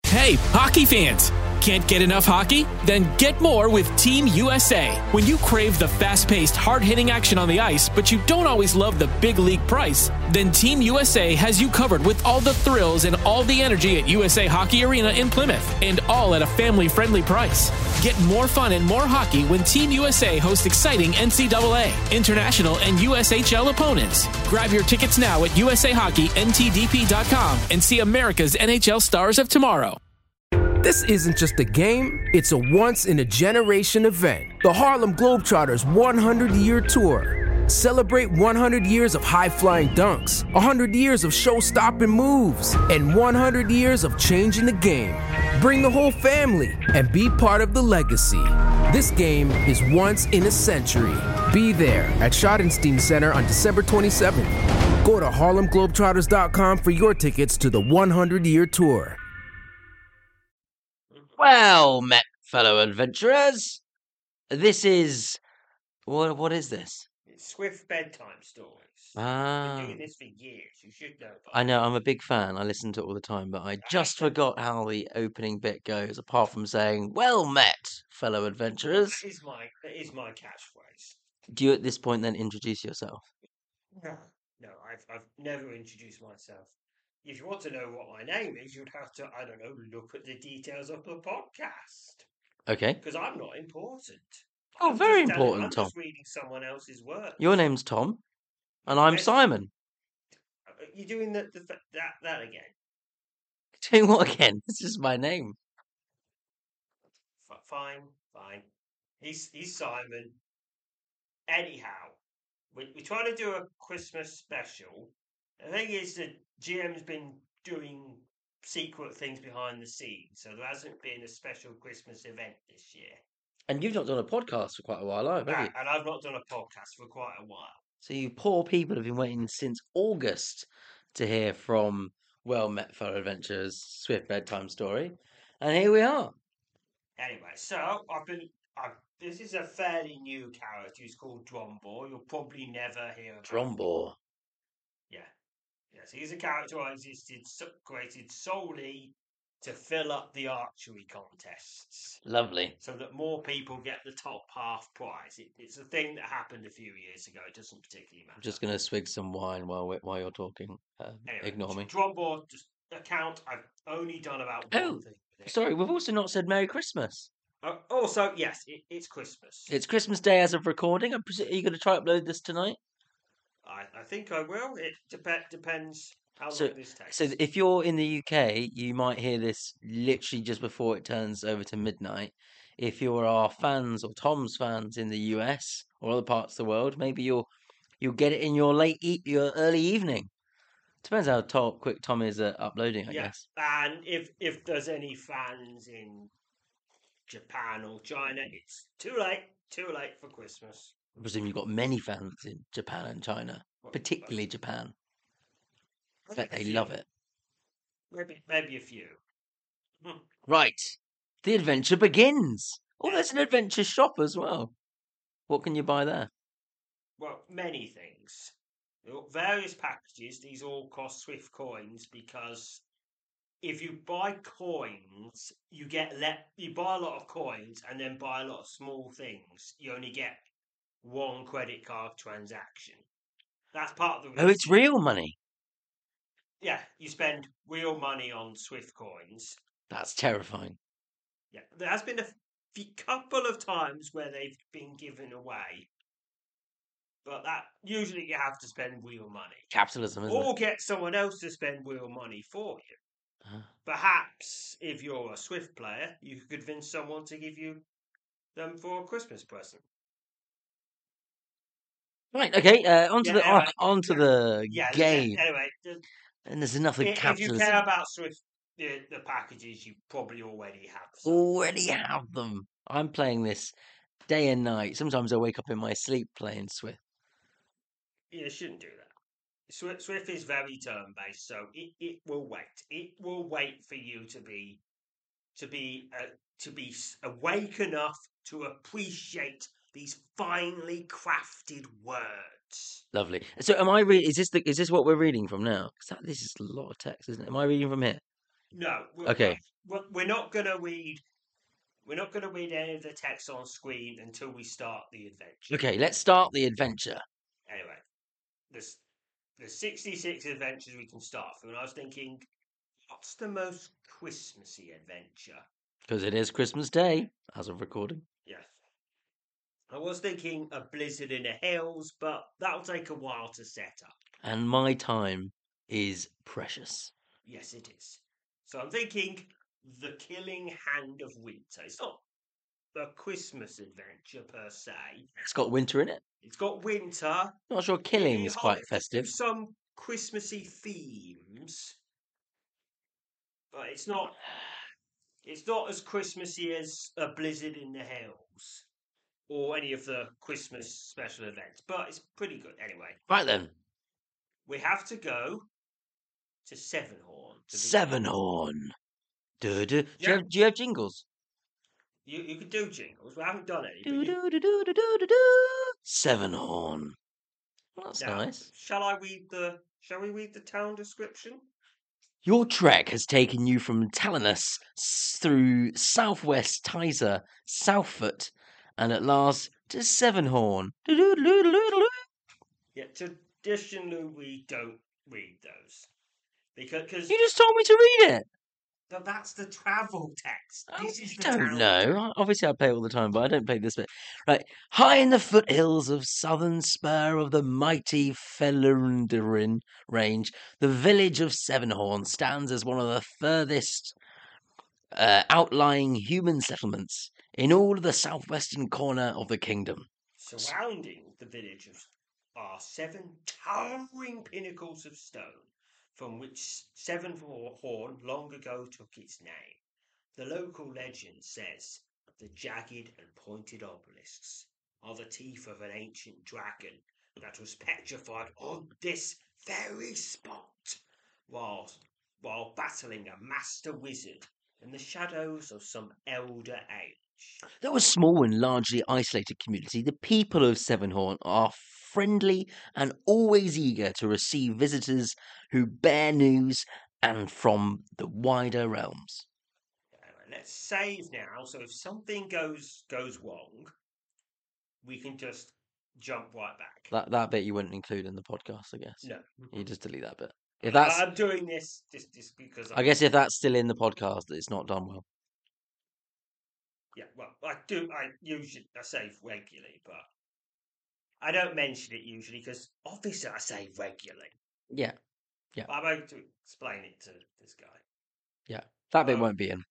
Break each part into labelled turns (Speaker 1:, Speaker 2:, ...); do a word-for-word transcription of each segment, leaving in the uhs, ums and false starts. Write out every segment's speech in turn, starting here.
Speaker 1: Hey, hockey fans! Can't get enough hockey? Then get more with Team U S A. When you crave the fast-paced, hard-hitting action on the ice, but you don't always love the big league price, then Team U S A has you covered with all the thrills and all the energy at U S A Hockey Arena in Plymouth, and all at a family-friendly price. Get more fun and more hockey when Team U S A hosts exciting N C double A, international, and U S H L opponents. Grab your tickets now at U S A Hockey N T D P dot com and see America's N H L stars of tomorrow.
Speaker 2: This isn't just a game, it's a once-in-a-generation event. The Harlem Globetrotters one hundred year Tour. Celebrate one hundred years of high-flying dunks, one hundred years of show-stopping moves, and one hundred years of changing the game. Bring the whole family and be part of the legacy. This game is once in a century. Be there at Schottenstein Center on December twenty-seventh. Go to Harlem Globetrotters dot com for your tickets to the one hundred year Tour.
Speaker 3: Well met, fellow adventurers. This is... What, what is this?
Speaker 4: It's Swift bedtime stories.
Speaker 3: Ah.
Speaker 4: I've been doing this for years. You should know.
Speaker 3: I know, I'm a big fan. I listen to it all the time, but I just forgot how the opening bit goes, apart from saying, well met, fellow adventurers.
Speaker 4: That is my, that is my catchphrase.
Speaker 3: Do you at this point then introduce yourself?
Speaker 4: No, no, I've, I've never introduced myself. If you want to know what my name is, you'd have to, I don't know, look at the details of the podcast.
Speaker 3: Okay.
Speaker 4: Because I'm not important.
Speaker 3: Oh,
Speaker 4: I'm
Speaker 3: very
Speaker 4: just telling-
Speaker 3: important,
Speaker 4: I'm
Speaker 3: Tom.
Speaker 4: just reading someone else's work.
Speaker 3: Your name's Tom, and I'm
Speaker 4: Yes.
Speaker 3: Simon.
Speaker 4: You're doing the, the, that, that again.
Speaker 3: Doing what again? This is my name.
Speaker 4: F- fine, fine. He's he's Simon. Anyhow, we, we're trying to do a Christmas special. The thing is that G M's been doing secret things behind the scenes, so there hasn't been a special Christmas event this year.
Speaker 3: And you've not done a podcast for quite a while, either, have you?
Speaker 4: And I've not done a podcast for quite a while.
Speaker 3: So you poor people have been waiting since August to hear from well met fellow adventurers Swift bedtime story, and here we are.
Speaker 4: Anyway, so I've been. I've, this is a fairly new character. He's called Drombor. You'll probably never hear about him.
Speaker 3: Drombor.
Speaker 4: Yeah. Yes, he's a character I existed, so, created solely to fill up the archery contests,
Speaker 3: Lovely.
Speaker 4: so that more people get the top half prize. It, it's a thing that happened a few years ago. It doesn't particularly matter.
Speaker 3: I'm just going to swig some wine while we while you're talking. Uh,
Speaker 4: Anyway,
Speaker 3: ignore me.
Speaker 4: Drombor just account. I've only done about
Speaker 3: Oh,
Speaker 4: one thing with it.
Speaker 3: Sorry, we've also not said Merry Christmas.
Speaker 4: Uh, also, yes, it, it's Christmas.
Speaker 3: It's Christmas Day as of recording. I'm presu- Are you going to try upload this tonight?
Speaker 4: I, I think I will. It dep- depends how
Speaker 3: So-
Speaker 4: long this takes.
Speaker 3: So if you're in the U K, you might hear this literally just before it turns over to midnight. If you're our fans or Tom's fans in the U S or other parts of the world, maybe you'll you'll get it in your late e- your early evening. Depends how to- quick Tom is at uploading, I
Speaker 4: yeah,
Speaker 3: guess.
Speaker 4: and if if there's any fans in Japan or China, it's too late. Too late for Christmas.
Speaker 3: I presume you've got many fans in Japan and China,
Speaker 4: Well,
Speaker 3: particularly Japan. I bet
Speaker 4: maybe a
Speaker 3: they
Speaker 4: few.
Speaker 3: love it.
Speaker 4: Maybe maybe a few. Hmm.
Speaker 3: Right, the adventure begins. Oh, there's an adventure shop as well. What can you buy there?
Speaker 4: Well, many things. There are various packages. These all cost Swift coins because if you buy coins, you get let you buy a lot of coins and then buy a lot of small things. You only get one credit card transaction. That's part of the
Speaker 3: Oh, it's
Speaker 4: reason.
Speaker 3: real money.
Speaker 4: Yeah, you spend real money on Swift coins.
Speaker 3: That's terrifying.
Speaker 4: Yeah, there has been a few, couple of times where they've been given away, but that usually you have to spend real money
Speaker 3: Capitalism, isn't
Speaker 4: or
Speaker 3: it?
Speaker 4: get someone else to spend real money for you.
Speaker 3: Uh,
Speaker 4: Perhaps if you're a Swift player, you could convince someone to give you them for a Christmas present.
Speaker 3: Right, okay, uh, onto
Speaker 4: Yeah,
Speaker 3: the
Speaker 4: anyway,
Speaker 3: on, onto the
Speaker 4: Yeah.
Speaker 3: game.
Speaker 4: Anyway, the,
Speaker 3: And there's enough of
Speaker 4: if, if you
Speaker 3: capitalism.
Speaker 4: care about Swift, the, the packages, you probably already have some.
Speaker 3: Already have them. I'm playing this day and night. Sometimes I wake up in my sleep playing Swift.
Speaker 4: You shouldn't do that. Swift, Swift is very turn based, so it, it will wait. It will wait for you to be to be uh, to be s- awake enough to appreciate these finely crafted words.
Speaker 3: Lovely. So, am I reading? Is this the? Is this what we're reading from now? Because this is a lot of text, isn't it? Am I reading from here?
Speaker 4: No. We're,
Speaker 3: Okay.
Speaker 4: We're, we're not going to read. We're not going to read any of the text on screen until we start the adventure.
Speaker 3: Okay, let's start the adventure.
Speaker 4: Anyway, there's there's sixty-six adventures we can start from, and I was thinking, what's the most Christmassy adventure?
Speaker 3: Because it is Christmas Day, as of recording.
Speaker 4: Yes. I was thinking a blizzard in the hills, but that'll take a while to set up.
Speaker 3: And my time is precious.
Speaker 4: Yes, it is. So I'm thinking the Killing Hand of Winter. It's not a Christmas adventure per se.
Speaker 3: It's got winter in it.
Speaker 4: It's got winter.
Speaker 3: Not sure killing
Speaker 4: It
Speaker 3: is quite
Speaker 4: has
Speaker 3: festive.
Speaker 4: some Christmassy themes, but it's not. It's not as Christmassy as a blizzard in the hills or any of the Christmas special events, but it's pretty good anyway.
Speaker 3: Right then.
Speaker 4: We have to go to Sevenhorn. to
Speaker 3: Sevenhorn. Do, do. Do, you
Speaker 4: Yeah.
Speaker 3: have, do you have jingles?
Speaker 4: You you could do jingles. We haven't done any.
Speaker 3: Do,
Speaker 4: but you-
Speaker 3: do, do, do, do, do, do, do. Sevenhorn. Well, that's
Speaker 4: Now,
Speaker 3: nice.
Speaker 4: Shall I read the? Shall we read the town description?
Speaker 3: Your trek has taken you from Talanus s- through southwest Tyser, Southfoot, and at last to Sevenhorn. Do, do, do, do, do, do.
Speaker 4: Yeah, traditionally we don't read those because cause,
Speaker 3: You just told me to read it.
Speaker 4: but that's the travel text.
Speaker 3: Oh,
Speaker 4: This is
Speaker 3: you
Speaker 4: the
Speaker 3: don't
Speaker 4: town
Speaker 3: know. Obviously, I play all the time, but I don't play this bit. Right. High in the foothills of southern spur of the mighty Felundarin range, the village of Sevenhorn stands as one of the furthest uh, outlying human settlements in all of the southwestern corner of the kingdom.
Speaker 4: Surrounding the village of, are seven towering pinnacles of stone, from which Sevenhorn long ago took its name. The local legend says the jagged and pointed obelisks are the teeth of an ancient dragon that was petrified on this very spot while, while battling a master wizard in the shadows of some elder age.
Speaker 3: Though a small and largely isolated community, the people of Sevenhorn are friendly and always eager to receive visitors who bear news and from the wider realms.
Speaker 4: Anyway, let's save now, so if something goes goes wrong, we can just jump right back.
Speaker 3: That that bit you wouldn't include in the podcast, I guess.
Speaker 4: No,
Speaker 3: You just delete that bit. If that's,
Speaker 4: I'm doing this just, just because
Speaker 3: I guess, if that's still in the podcast, it's not done well.
Speaker 4: Yeah, well, I do. I usually I save regularly, but I don't mention it usually because obviously I save regularly.
Speaker 3: Yeah,
Speaker 4: But I'm going to explain it to this guy.
Speaker 3: that bit
Speaker 4: Um,
Speaker 3: won't be in.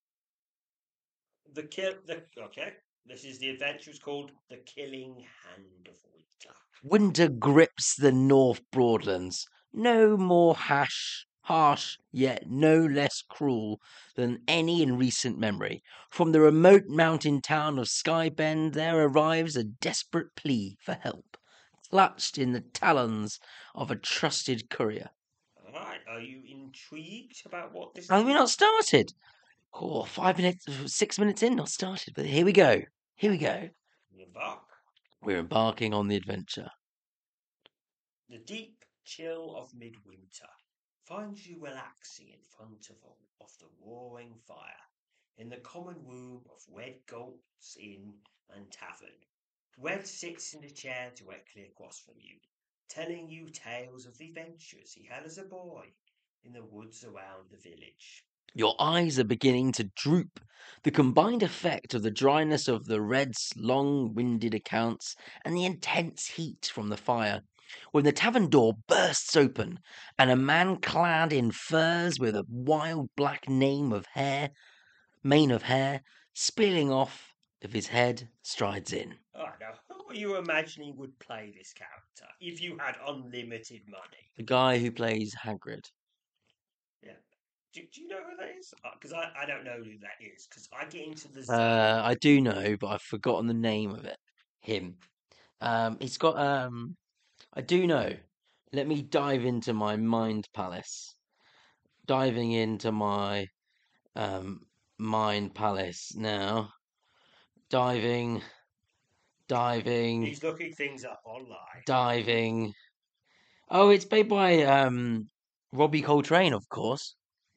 Speaker 4: The kill. The okay. This is the adventure. It's called The Killing Hand of Winter.
Speaker 3: Winter grips the North Broadlands. No more hash, harsh, yet no less cruel than any in recent memory. From the remote mountain town of Skybend, there arrives a desperate plea for help, clutched in the talons of a trusted courier.
Speaker 4: All right. Are you intrigued about what this?
Speaker 3: Have we not started? Oh, five minutes, six minutes in, not started. But here we go. Here we go.
Speaker 4: Embark.
Speaker 3: We're embarking on the adventure.
Speaker 4: The deep chill of midwinter finds you relaxing in front of, a, of the roaring fire in the common room of Red Galt's Inn and Tavern. Red sits in a chair directly across from you, telling you tales of the adventures he had as a boy in the woods around the village.
Speaker 3: Your eyes are beginning to droop. The combined effect of the dryness of the Red's long-winded accounts and the intense heat from the fire, when the tavern door bursts open and a man clad in furs with a wild black name of hair, mane of hair, spilling off of his head, strides in.
Speaker 4: All right, now, who are you imagining would play this character if you had unlimited money?
Speaker 3: The guy who plays Hagrid.
Speaker 4: Yeah. Do, do you know who that is? Because I, I don't know who that is. Because I get into the zone.
Speaker 3: Uh, I do know, but I've forgotten the name of it. Him. Um, he's got. Um, I do know. Let me dive into my mind palace. Diving into my um, mind palace now. Diving. Diving.
Speaker 4: He's looking things up online.
Speaker 3: Diving. Oh, it's played by um, Robbie Coltrane, of course.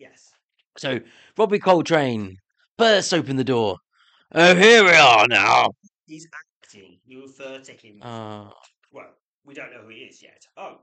Speaker 4: Yes.
Speaker 3: So Robbie Coltrane bursts open the door. Oh, here we are now.
Speaker 4: He's acting. You refer to him.
Speaker 3: Uh,
Speaker 4: Well, we don't know who he is yet. Oh.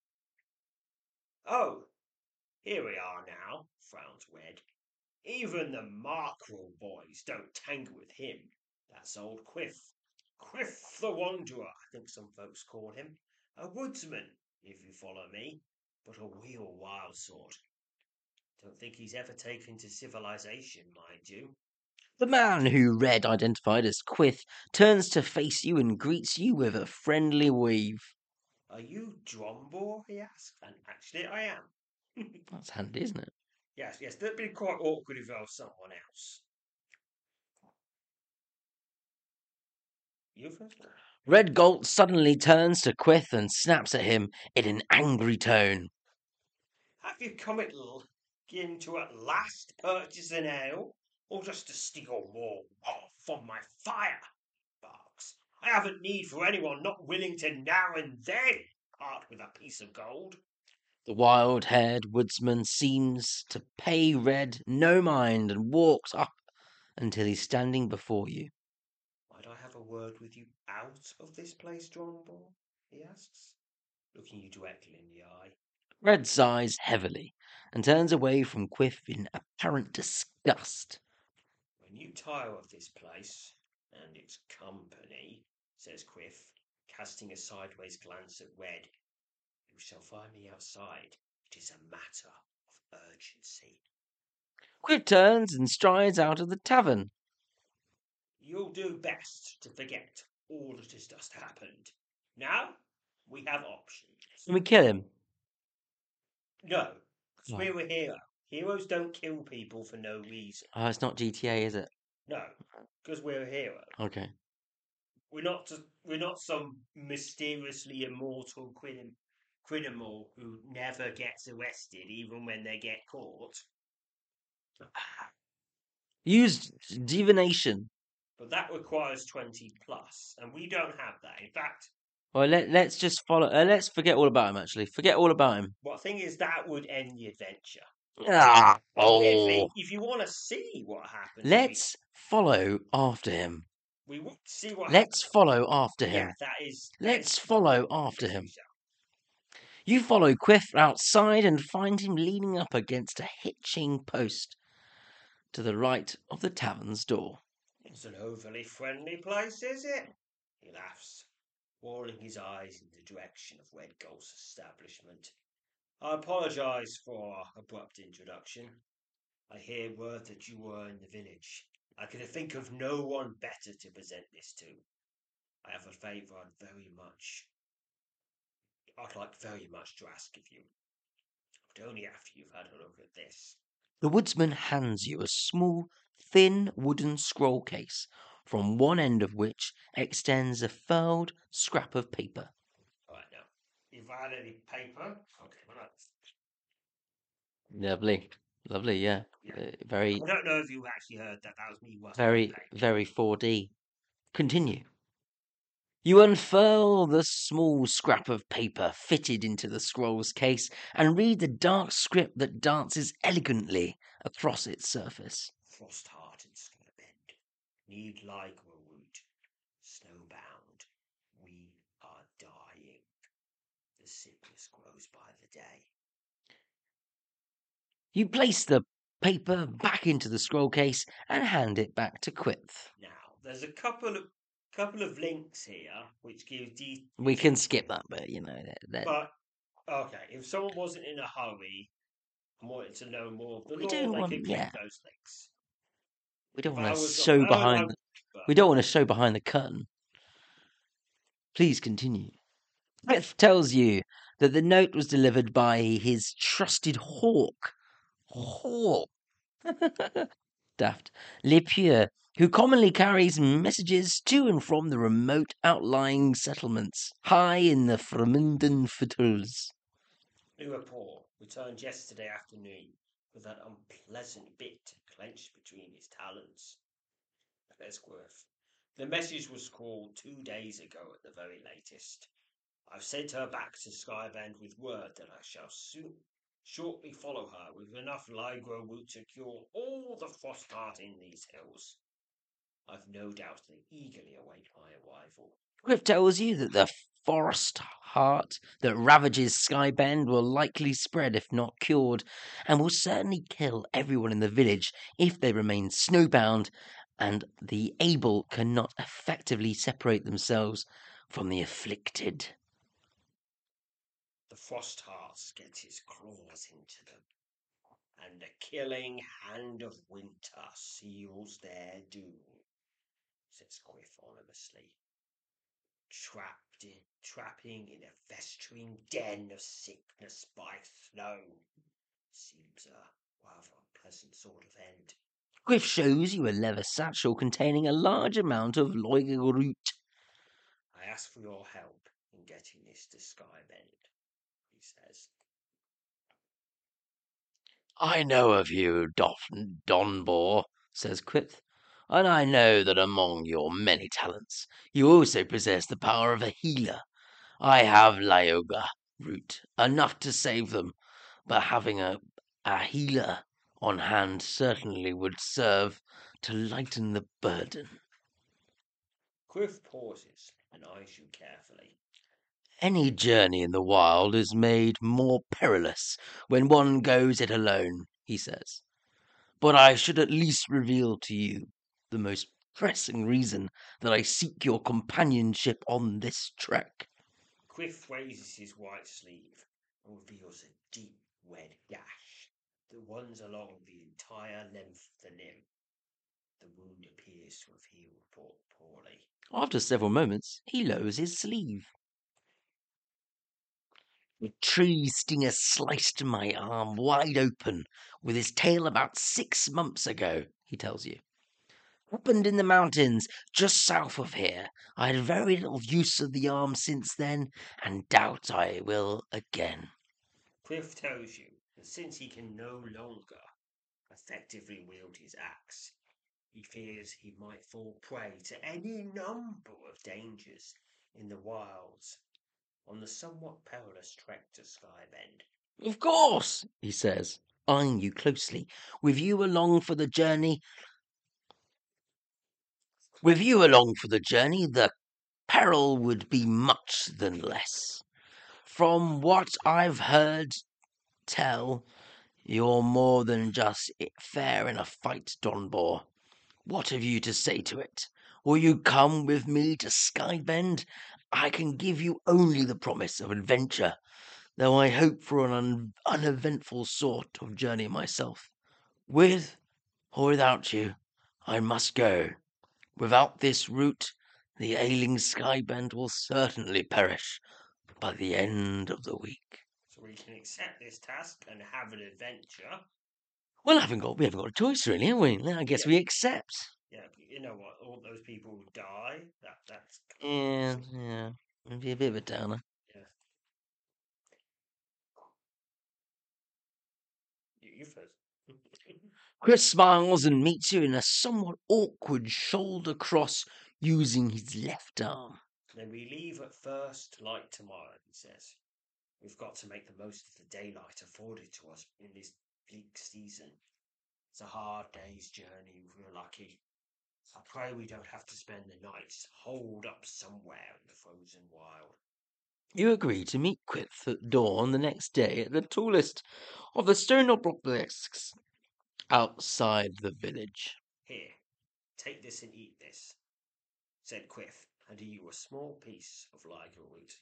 Speaker 4: Oh. Here we are now, frowns Wed. Even the Markrell boys don't tangle with him. That's old Quiff. Quiff the Wanderer, I think some folks call him. A woodsman, if you follow me, but a real wild sort. Don't think he's ever taken to civilization, mind you.
Speaker 3: the man who Red identified as Quith turns to face you and greets you with a friendly wave.
Speaker 4: Are you Drombor? He asks. And actually, I am.
Speaker 3: That's handy, isn't it?
Speaker 4: Yes, yes, that'd be quite awkward if I was someone else. You first?
Speaker 3: Red Galt suddenly turns to Quith and snaps at him in an angry tone.
Speaker 4: Have you come at l- in to at last purchase an ale, or just to steal more off from my fire? Barks. I haven't need for anyone not willing to now and then part with a piece of gold.
Speaker 3: The wild-haired woodsman seems to pay Red no mind and walks up until he's standing before you.
Speaker 4: Might I have a word with you out of this place, Drombor? He asks, looking you directly in the eye.
Speaker 3: Red sighs heavily and turns away from Quiff in apparent disgust.
Speaker 4: When you tire of this place and its company, says Quiff, casting a sideways glance at Red, you shall find me outside. It is a matter of urgency.
Speaker 3: Quiff turns and strides out of the tavern.
Speaker 4: You'll do best to forget all that has just happened. Now, we have options.
Speaker 3: Can we kill him?
Speaker 4: No, because
Speaker 3: No.
Speaker 4: we're a hero. Heroes don't kill people for no reason.
Speaker 3: Oh, it's not G T A, is it?
Speaker 4: No, because we're a hero.
Speaker 3: Okay.
Speaker 4: We're not just, we're not some mysteriously immortal crimin- criminal who never gets arrested even when they get caught.
Speaker 3: Use divination.
Speaker 4: But that requires twenty plus, and we don't have that. In fact,
Speaker 3: Well, let, let's just follow. Uh, let's forget all about him, actually. Forget all about him.
Speaker 4: what thing is that would end the adventure.
Speaker 3: Ah,
Speaker 4: Obviously,
Speaker 3: oh.
Speaker 4: if you want to see what happens,
Speaker 3: Let's follow after him.
Speaker 4: we, we would see what
Speaker 3: Let's
Speaker 4: happens.
Speaker 3: follow after him.
Speaker 4: Yeah, that is. that
Speaker 3: Let's
Speaker 4: is-
Speaker 3: follow after him. You follow Quiff outside and find him leaning up against a hitching post to the right of the tavern's door.
Speaker 4: It's an overly friendly place, is it? He laughs, rolling his eyes in the direction of Red Galt's establishment. I apologise for our abrupt introduction. I hear word that you were in the village. I could think of no one better to present this to. I have a favour I'd very much... I'd like very much to ask of you. But only after you've had a look at this.
Speaker 3: The woodsman hands you a small, thin wooden scroll case, from one end of which extends a furled scrap of paper.
Speaker 4: Alright, now, if I had any paper... Okay, well, that's...
Speaker 3: Lovely, lovely, yeah.
Speaker 4: Yeah.
Speaker 3: Uh, very,
Speaker 4: I don't know if you actually heard that. That was me working
Speaker 3: very,
Speaker 4: on paper.
Speaker 3: very four D. Continue. You unfurl the small scrap of paper fitted into the scroll's case and read the dark script that dances elegantly across its surface.
Speaker 4: Frost-heart and Scarabend, need like root, snowbound, we are dying. The sickness grows by the day.
Speaker 3: You place the paper back into the scroll case and hand it back to Quith.
Speaker 4: Now, there's a couple of couple of links here which give de-
Speaker 3: We can skip that bit, you know. That, that-
Speaker 4: But okay, if someone wasn't in a hurry and wanted to know more of the
Speaker 3: We
Speaker 4: law,
Speaker 3: do
Speaker 4: they
Speaker 3: want-
Speaker 4: could click
Speaker 3: yeah.
Speaker 4: those links.
Speaker 3: we don't
Speaker 4: If I
Speaker 3: want to
Speaker 4: was-
Speaker 3: show
Speaker 4: I- I-
Speaker 3: behind. The,
Speaker 4: but-
Speaker 3: we don't want to show behind the curtain. Please continue. Quith tells you that the note was delivered by his trusted hawk. Hawk. Daft. Le Pure, who commonly carries messages to and from the remote outlying settlements high in the Fremunden foothills.
Speaker 4: Uapor returned yesterday afternoon with that unpleasant bit clenched between his talons. Esquirth. The message was called two days ago at the very latest. I've sent her back to Skyband with word that I shall soon Shortly follow her with enough Ligro root to cure all the frost heart in these hills. I've no doubt they eagerly await my arrival.
Speaker 3: Quiff tells you that the forest heart that ravages Skybend will likely spread if not cured, and will certainly kill everyone in the village if they remain snowbound and the able cannot effectively separate themselves from the afflicted.
Speaker 4: The frost hearts get his claws into them, and the killing hand of winter seals their doom, says Quiff ominously. Trapped in, trapping in a festering den of sickness by snow. Seems a rather unpleasant sort of end.
Speaker 3: Quiff shows you a leather satchel containing a large amount of Loiger root.
Speaker 4: I ask for your help in getting this to Skybend, he says.
Speaker 3: I know of you, Don Donbor, says Quiff, and I know that among your many talents, you also possess the power of a healer. I have Lyoga root, enough to save them, but having a, a healer on hand certainly would serve to lighten the burden.
Speaker 4: Quiff pauses and eyes you carefully.
Speaker 3: Any journey in the wild is made more perilous when one goes it alone, he says. But I should at least reveal to you the most pressing reason that I seek your companionship on this trek.
Speaker 4: Quiff raises his white sleeve and reveals a deep red gash that runs along the entire length of the limb. The wound appears to have healed poorly.
Speaker 3: After several moments, he lowers his sleeve. The tree stinger sliced my arm wide open with his tail about six months ago, he tells you. Happened in the mountains just south of here. I had very little use of the arm since then, and doubt I will again.
Speaker 4: Quiff tells you that since he can no longer effectively wield his axe, he fears he might fall prey to any number of dangers in the wilds on the somewhat perilous trek to Skybend.
Speaker 3: Of course, he says, eyeing you closely. With you along for the journey, with you along for the journey, the peril would be much than less. From what I've heard tell, you're more than just fair in a fight, Donbor. What have you to say to it? Will you come with me to Skybend? I can give you only the promise of adventure, though I hope for an un- uneventful sort of journey myself. With or without you, I must go. Without this route, the ailing Skybend will certainly perish by the end of the week.
Speaker 4: So we can accept this task and have an adventure.
Speaker 3: Well, I haven't got, we haven't got a choice, really, have we? I guess
Speaker 4: Yeah.
Speaker 3: we accept.
Speaker 4: Yeah, but you know what? All those people who die, that that's
Speaker 3: Yeah, yeah. It'd be a bit of a downer.
Speaker 4: yeah. You, you first.
Speaker 3: Chris smiles and meets you in a somewhat awkward shoulder cross using his left arm.
Speaker 4: Then we leave at first light tomorrow, he says. We've got to make the most of the daylight afforded to us in this bleak season. It's a hard day's journey if we're lucky. I pray we don't have to spend the nights holed up somewhere in the frozen wild.
Speaker 3: You agree to meet Quiff at dawn the next day at the tallest of the stone obelisks outside the village.
Speaker 4: Here, take this and eat this, said Quiff, handing you a small piece of Liger root.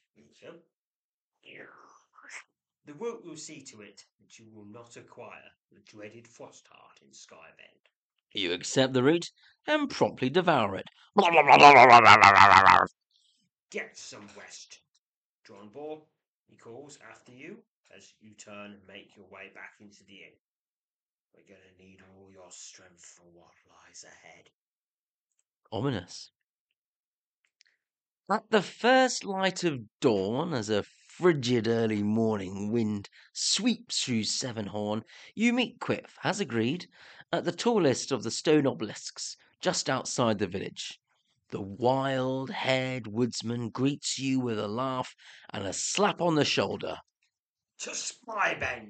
Speaker 4: The root will see to it that you will not acquire the dreaded frost heart in Skybend.
Speaker 3: You accept the root and promptly devour it.
Speaker 4: Get some rest, Donbor, he calls after you as you turn and make your way back into the inn. We're going to need all your strength for what lies ahead.
Speaker 3: Ominous. At the first light of dawn, as a frigid early morning wind sweeps through Sevenhorn, you meet Quiff, as agreed, at the tallest of the stone obelisks, just outside the village. The wild-haired woodsman greets you with a laugh and a slap on the shoulder.
Speaker 4: To Skybend, then,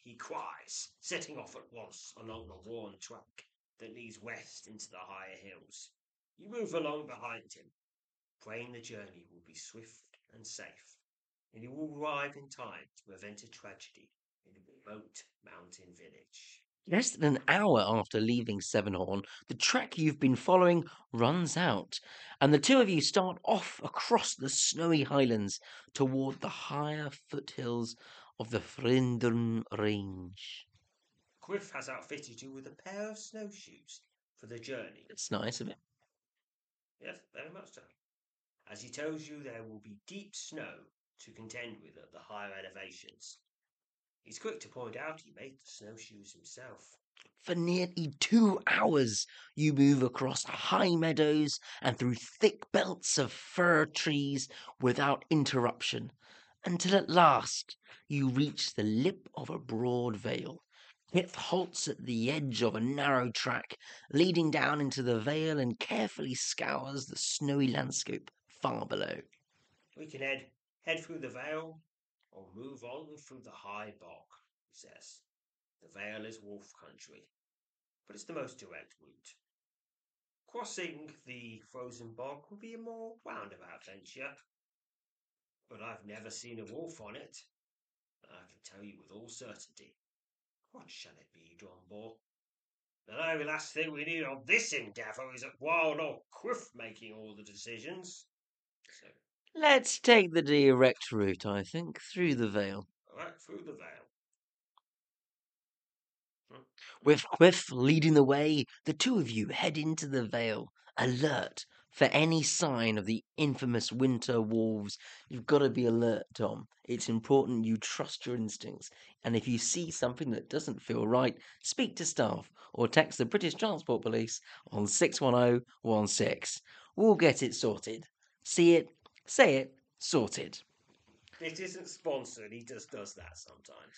Speaker 4: he cries, setting off at once along the worn track that leads west into the higher hills. You move along behind him, praying the journey will be swift and safe, and you will arrive in time to prevent a tragedy in a remote mountain village.
Speaker 3: Less than an hour after leaving Sevenhorn, the track you've been following runs out, and the two of you start off across the snowy highlands toward the higher foothills of the Frindern Range.
Speaker 4: Quiff has outfitted you with a pair of snowshoes for the journey.
Speaker 3: It's nice of him.
Speaker 4: Yes, very much so. As he tells you there will be deep snow to contend with at the higher elevations. He's quick to point out he made the snowshoes himself.
Speaker 3: For nearly two hours, you move across high meadows and through thick belts of fir trees without interruption, until at last you reach the lip of a broad vale. Kith halts at the edge of a narrow track leading down into the vale and carefully scours the snowy landscape far below.
Speaker 4: We can head head through the vale or move on through the high bog, he says. The vale is wolf country, but it's the most direct route. Crossing the frozen bog will be a more roundabout venture, but I've never seen a wolf on it. I can tell you with all certainty. What shall it be, Drombo? The only last thing we need on this endeavour is that wild old Quiff making all the decisions. So,
Speaker 3: Let's take the direct route, I think, through the vale.
Speaker 4: right through the vale.
Speaker 3: With Quiff leading the way, the two of you head into the vale, alert for any sign of the infamous winter wolves. You've got to be alert, Tom. It's important you trust your instincts. And if you see something that doesn't feel right, speak to staff or text the British Transport Police on six one zero one six. We'll get it sorted. See it, say it, sorted.
Speaker 4: It isn't sponsored, he just does that sometimes.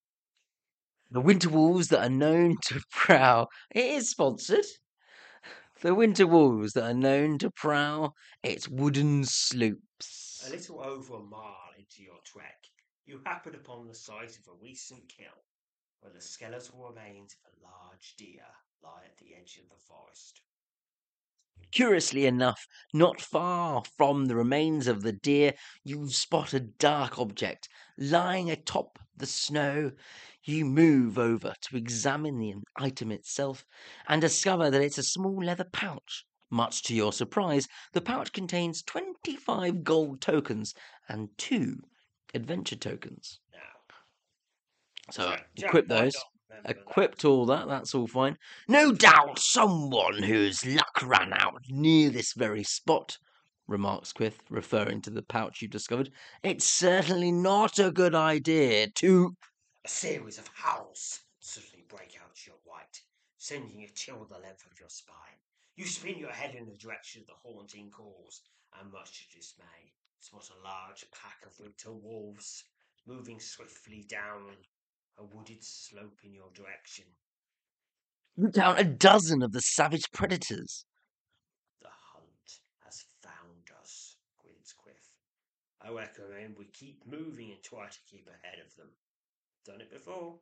Speaker 3: The winter wolves that are known to prowl. It is sponsored. The winter wolves that are known to prowl its wooden slopes.
Speaker 4: A little over a mile into your trek, you happen upon the site of a recent kill, where the skeletal remains of a large deer lie at the edge of the forest.
Speaker 3: Curiously enough, not far from the remains of the deer, you spot a dark object lying atop the snow. You move over to examine the item itself and discover that it's a small leather pouch. Much to your surprise, the pouch contains twenty-five gold tokens and two adventure tokens.
Speaker 4: Now,
Speaker 3: So
Speaker 4: Jack- Jack
Speaker 3: equip
Speaker 4: might
Speaker 3: those.
Speaker 4: not remember that.
Speaker 3: Equipped all that, that's all fine. No doubt someone whose luck ran out near this very spot, remarks Quiff, referring to the pouch you discovered. It's certainly not a good idea to...
Speaker 4: A series of howls suddenly break out your right, sending a chill the length of your spine. You spin your head in the direction of the haunting calls, and much to dismay, spot a large pack of winter wolves moving swiftly down a wooded slope in your direction.
Speaker 3: You down a dozen of the savage predators.
Speaker 4: The hunt has found us, grins Quiff. I recommend we keep moving and try to keep ahead of them. Done it before.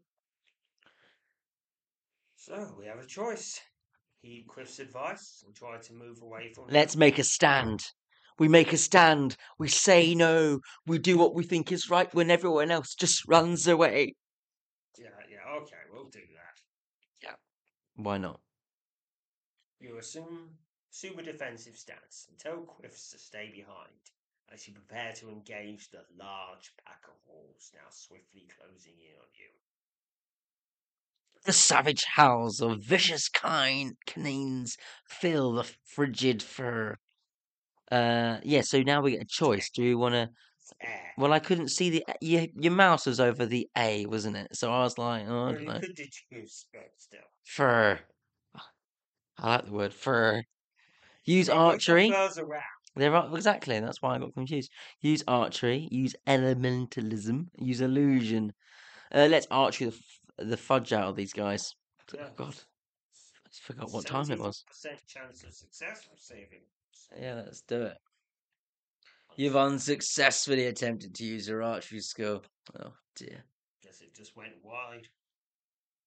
Speaker 4: So we have a choice. Heed Quiff's advice and try to move away from them.
Speaker 3: Let's make a stand. We make a stand. We say no. We do what we think is right when everyone else just runs away.
Speaker 4: Yeah, yeah, okay, we'll do that.
Speaker 3: Why not?
Speaker 4: You assume assume a defensive stance and tell Quiffs to stay behind as you prepare to engage the large pack of wolves now swiftly closing in on you.
Speaker 3: The savage howls of vicious kine canines fill the frigid fur. Uh, yeah. So now we get a choice. Do we want to?
Speaker 4: Air.
Speaker 3: Well, I couldn't see the your, your mouse was over the A, wasn't it? So I was like, oh, I
Speaker 4: Well,
Speaker 3: don't
Speaker 4: you
Speaker 3: know.
Speaker 4: could deduce, but still.
Speaker 3: Fur. I like the word fur. Use
Speaker 4: Well, put some
Speaker 3: archery.
Speaker 4: furs around.
Speaker 3: There are exactly. That's why I got confused. Use archery. Use elementalism. Use illusion. Uh, let's archery the f- the fudge out of these guys.
Speaker 4: Yeah.
Speaker 3: Oh, God, I forgot what time it was.
Speaker 4: seventy-four percent chance of success from saving.
Speaker 3: Yeah, let's do it. You've unsuccessfully attempted to use your archery skill. Oh dear.
Speaker 4: Guess it just went wide.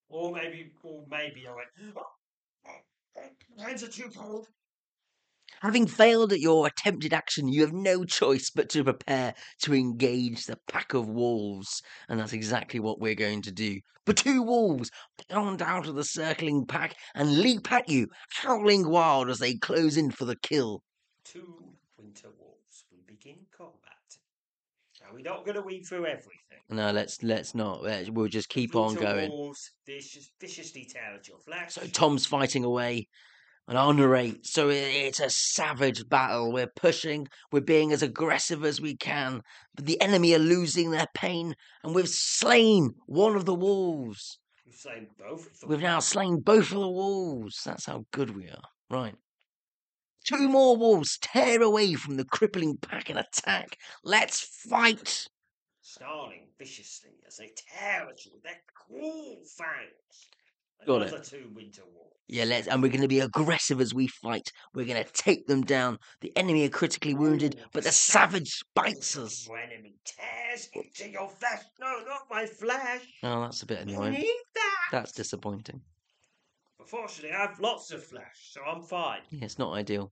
Speaker 4: Or maybe, or maybe I went, oh, hands are too cold.
Speaker 3: Having failed at your attempted action, you have no choice but to prepare to engage the pack of wolves. And that's exactly what we're going to do. The two wolves pound out of the circling pack and leap at you, howling wild as they close in for the kill.
Speaker 4: Two winter wolves. We begin combat. Now, we're not going to weed through everything.
Speaker 3: No, let's let's not. Let's- We'll just keep
Speaker 4: The
Speaker 3: on
Speaker 4: winter
Speaker 3: going.
Speaker 4: wolves vicious, viciously tear at your flesh.
Speaker 3: So Tom's fighting away, and I'll narrate. So it- it's a savage battle. We're pushing, we're being as aggressive as we can, but the enemy are losing their pain, and we've slain one of the wolves.
Speaker 4: We've slain both of them.
Speaker 3: We've now slain both of the wolves. That's how good we are. Right. Two more wolves tear away from the crippling pack and attack. Let's fight!
Speaker 4: Snarling viciously as they tear at you with their cruel fangs.
Speaker 3: Got it.
Speaker 4: Another two winter wolves.
Speaker 3: Yeah, let's, and we're going to be aggressive as we fight. We're going to take them down. The enemy are critically wounded,
Speaker 4: Ooh,
Speaker 3: but the savage bites us.
Speaker 4: Your enemy tears into your flesh. No, not my flesh.
Speaker 3: Oh, that's a bit
Speaker 4: I
Speaker 3: annoying.
Speaker 4: need that.
Speaker 3: That's disappointing.
Speaker 4: Unfortunately, I have lots of flesh, so I'm fine.
Speaker 3: Yeah, it's not ideal.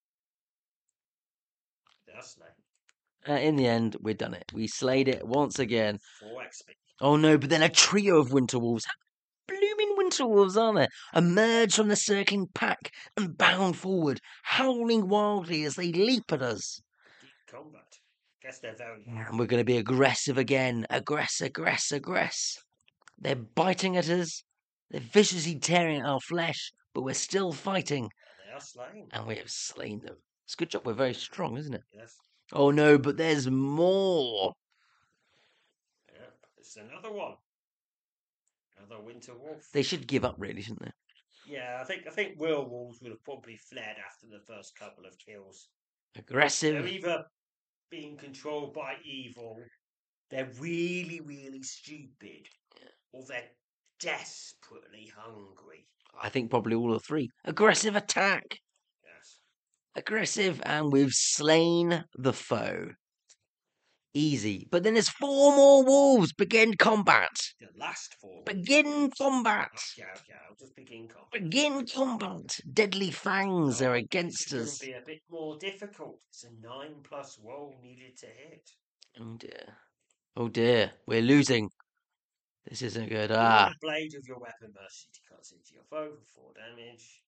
Speaker 4: That's like
Speaker 3: Uh, in the end, we've done it. We slayed it once again.
Speaker 4: four X P.
Speaker 3: Oh no, but then a trio of winter wolves, blooming winter wolves, aren't there, emerge from the circling pack and bound forward, howling wildly as they leap at us.
Speaker 4: Deep combat. Guess they're very.
Speaker 3: And we're going to be aggressive again. Aggress, aggress, aggress. They're biting at us. They're viciously tearing at our flesh, but we're still fighting.
Speaker 4: They are slain.
Speaker 3: And we have slain them. It's a good job. We're very strong, isn't it?
Speaker 4: Yes.
Speaker 3: Oh no, but there's more.
Speaker 4: Yep. It's another one. Another winter wolf.
Speaker 3: They should give up, really, shouldn't they?
Speaker 4: Yeah, I think I think werewolves would have probably fled after the first couple of kills.
Speaker 3: Aggressive.
Speaker 4: They're either being controlled by evil, they're really, really stupid, or they're desperately hungry.
Speaker 3: I think probably all of three. Aggressive attack.
Speaker 4: Yes.
Speaker 3: Aggressive, and we've slain the foe. Easy. But then there's four more wolves. Begin combat.
Speaker 4: The last four.
Speaker 3: Begin combat.
Speaker 4: Yeah, yeah, I'll just begin combat.
Speaker 3: Begin combat. Deadly fangs are
Speaker 4: Oh,
Speaker 3: against
Speaker 4: this is
Speaker 3: us.
Speaker 4: going to be a bit more difficult. It's a nine plus roll needed to hit.
Speaker 3: Oh dear. Oh dear. We're losing. This isn't good.
Speaker 4: Roll
Speaker 3: Ah.
Speaker 4: The blade of your weapon mercy cuts into your foe for four damage.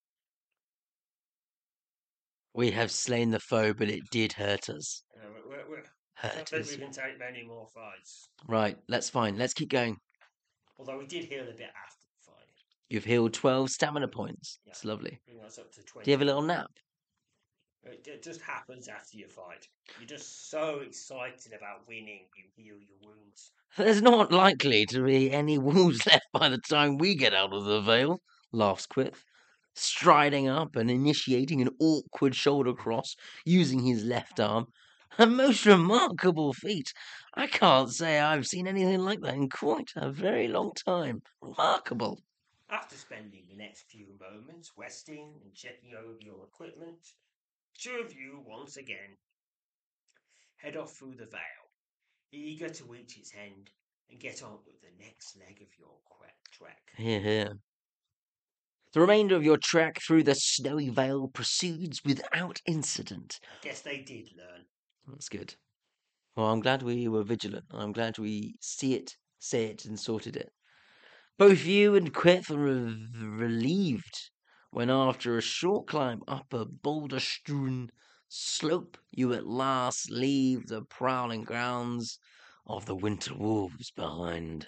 Speaker 3: We have slain the foe, but it did hurt us.
Speaker 4: Uh, we're, we're, I don't
Speaker 3: Hurt
Speaker 4: think
Speaker 3: us.
Speaker 4: we can take many more fights.
Speaker 3: Right. Let's fine. Let's keep going.
Speaker 4: Although we did heal a bit after the fight.
Speaker 3: You've healed twelve stamina points.
Speaker 4: Yeah.
Speaker 3: It's lovely.
Speaker 4: Bring us up to twenty.
Speaker 3: Do you have a little nap?
Speaker 4: It, it just happens after your fight. You're just so excited about winning, you heal your wounds.
Speaker 3: There's not likely to be any wolves left by the time we get out of the Vale, laughs Quith, striding up and initiating an awkward shoulder cross using his left arm. A most remarkable feat. I can't say I've seen anything like that in quite a very long time. Remarkable.
Speaker 4: After spending the next few moments resting and checking over your equipment, two of you once again head off through the Vale, eager to reach its end and get on with the next leg of your que- trek.
Speaker 3: Here, here. The remainder of your trek through the snowy Vale proceeds without incident.
Speaker 4: I guess they did learn.
Speaker 3: That's good. Well, I'm glad we were vigilant. I'm glad we see it, say it, and sorted it. Both you and Quith are re- relieved when, after a short climb up a boulder-strewn slope, you at last leave the prowling grounds of the winter wolves behind.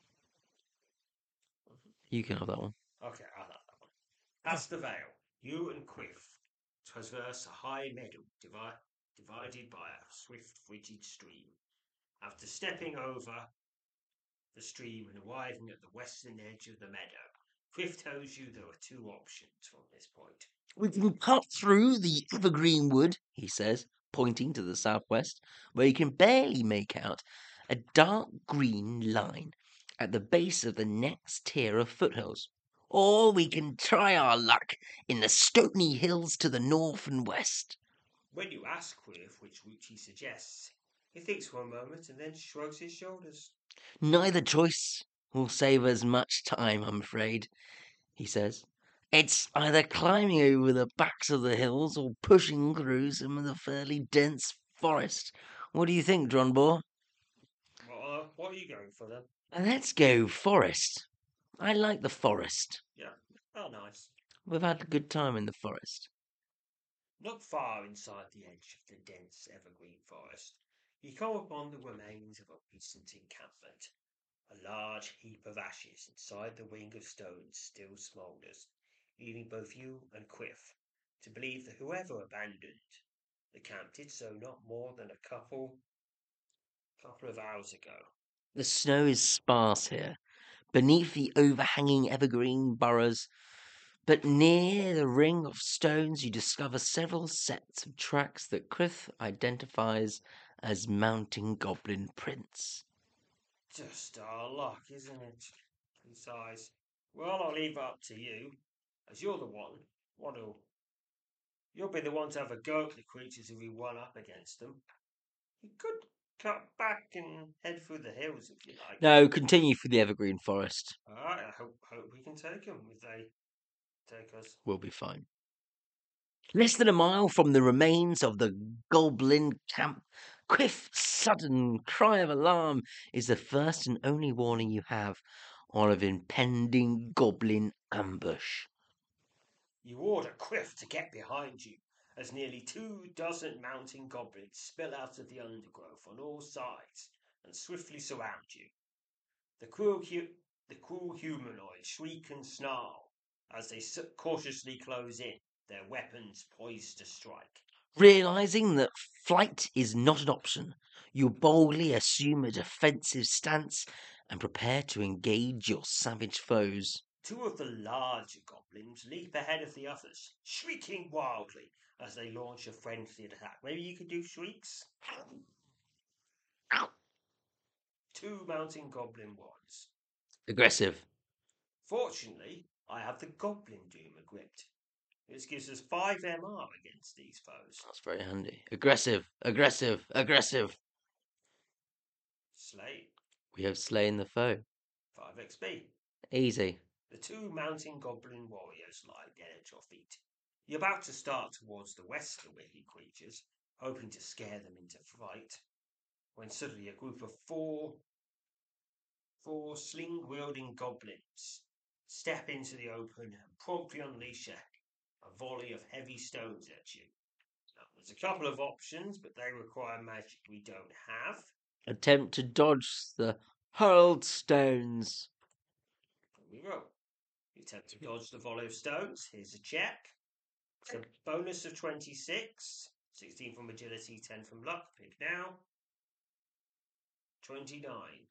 Speaker 3: You can have that one.
Speaker 4: Okay, I'll have that one. Past the Vale, you and Quiff traverse a high meadow divi- divided by a swift, frigid stream. After stepping over the stream and arriving at the western edge of the meadow, Quiff tells you there are two options from this point.
Speaker 3: We can cut through the evergreen wood, he says, pointing to the southwest, where you can barely make out a dark green line at the base of the next tier of foothills. Or we can try our luck in the stony hills to the north and west.
Speaker 4: When you ask Quiff which route he suggests, he thinks for a moment and then shrugs his shoulders.
Speaker 3: Neither choice will save us much time, I'm afraid, he says. It's either climbing over the backs of the hills or pushing through some of the fairly dense forest. What do you think, Dronbor?
Speaker 4: Well, uh, what are you going for then?
Speaker 3: Let's go forest. I like the forest.
Speaker 4: Yeah. Oh, nice.
Speaker 3: We've had a good time in the forest.
Speaker 4: Not far inside the edge of the dense evergreen forest, you come upon the remains of a recent encampment. A large heap of ashes inside the wing of stones still smoulders, leaving both you and Quiff to believe that whoever abandoned the camp did so not more than a couple couple of hours ago.
Speaker 3: The snow is sparse here, beneath the overhanging evergreen burrows, but near the ring of stones you discover several sets of tracks that Quiff identifies as mountain goblin prints.
Speaker 4: Just our luck, isn't it? He sighs. Well, I'll leave it up to you, as you're the one. What'll You'll be the one to have a go at the creatures if we run up against them. You could cut back and head through the hills if you like.
Speaker 3: No, continue for the evergreen forest.
Speaker 4: All right, I hope hope we can take them if they take us.
Speaker 3: We'll be fine. Less than a mile from the remains of the goblin camp, Quiff's sudden cry of alarm is the first and only warning you have on an impending goblin ambush.
Speaker 4: You order Quiff to get behind you, as nearly two dozen mountain goblins spill out of the undergrowth on all sides and swiftly surround you. The cruel, hu- the cruel humanoids shriek and snarl as they s- cautiously close in, their weapons poised to strike.
Speaker 3: Realizing that flight is not an option, you boldly assume a defensive stance and prepare to engage your savage foes.
Speaker 4: Two of the larger goblins leap ahead of the others, shrieking wildly as they launch a frenzied attack. Maybe you could do shrieks? Two mountain goblin wands.
Speaker 3: Aggressive.
Speaker 4: Fortunately, I have the Goblin Doom equipped. This gives us five M R against these foes.
Speaker 3: That's very handy. Aggressive, aggressive, aggressive.
Speaker 4: Slay,
Speaker 3: We have slain the foe.
Speaker 4: five X P.
Speaker 3: Easy.
Speaker 4: The two mountain goblin warriors lie dead at your feet. You're about to start towards the west of the wicked creatures, hoping to scare them into flight, when suddenly a group of four, four sling-wielding goblins step into the open and promptly unleash a, a volley of heavy stones at you. Now, there's a couple of options, but they require magic we don't have.
Speaker 3: Attempt to dodge the hurled stones.
Speaker 4: We will. You attempt to dodge the volley of stones. Here's a check. It's a bonus of twenty-six. sixteen from agility, ten from luck. Pick now. twenty-nine.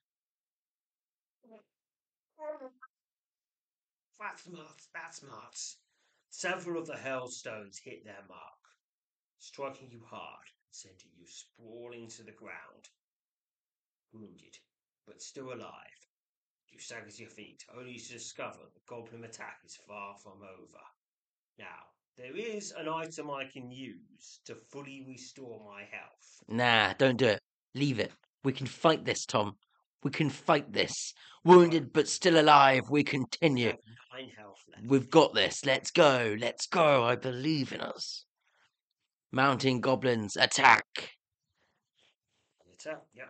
Speaker 4: That's smart. That's smart. Several of the hailstones hit their mark, striking you hard and sending you sprawling to the ground. Wounded, but still alive. You stagger to your feet, only to discover the goblin attack is far from over. Now, there is an item I can use to fully restore my health.
Speaker 3: Nah, don't do it. Leave it. We can fight this, Tom. We can fight this. Wounded but still alive, we
Speaker 4: I
Speaker 3: continue.
Speaker 4: have nine health left.
Speaker 3: We've got this. Let's go. Let's go. I believe in us. Mountain goblins, attack.
Speaker 4: Attack, yeah.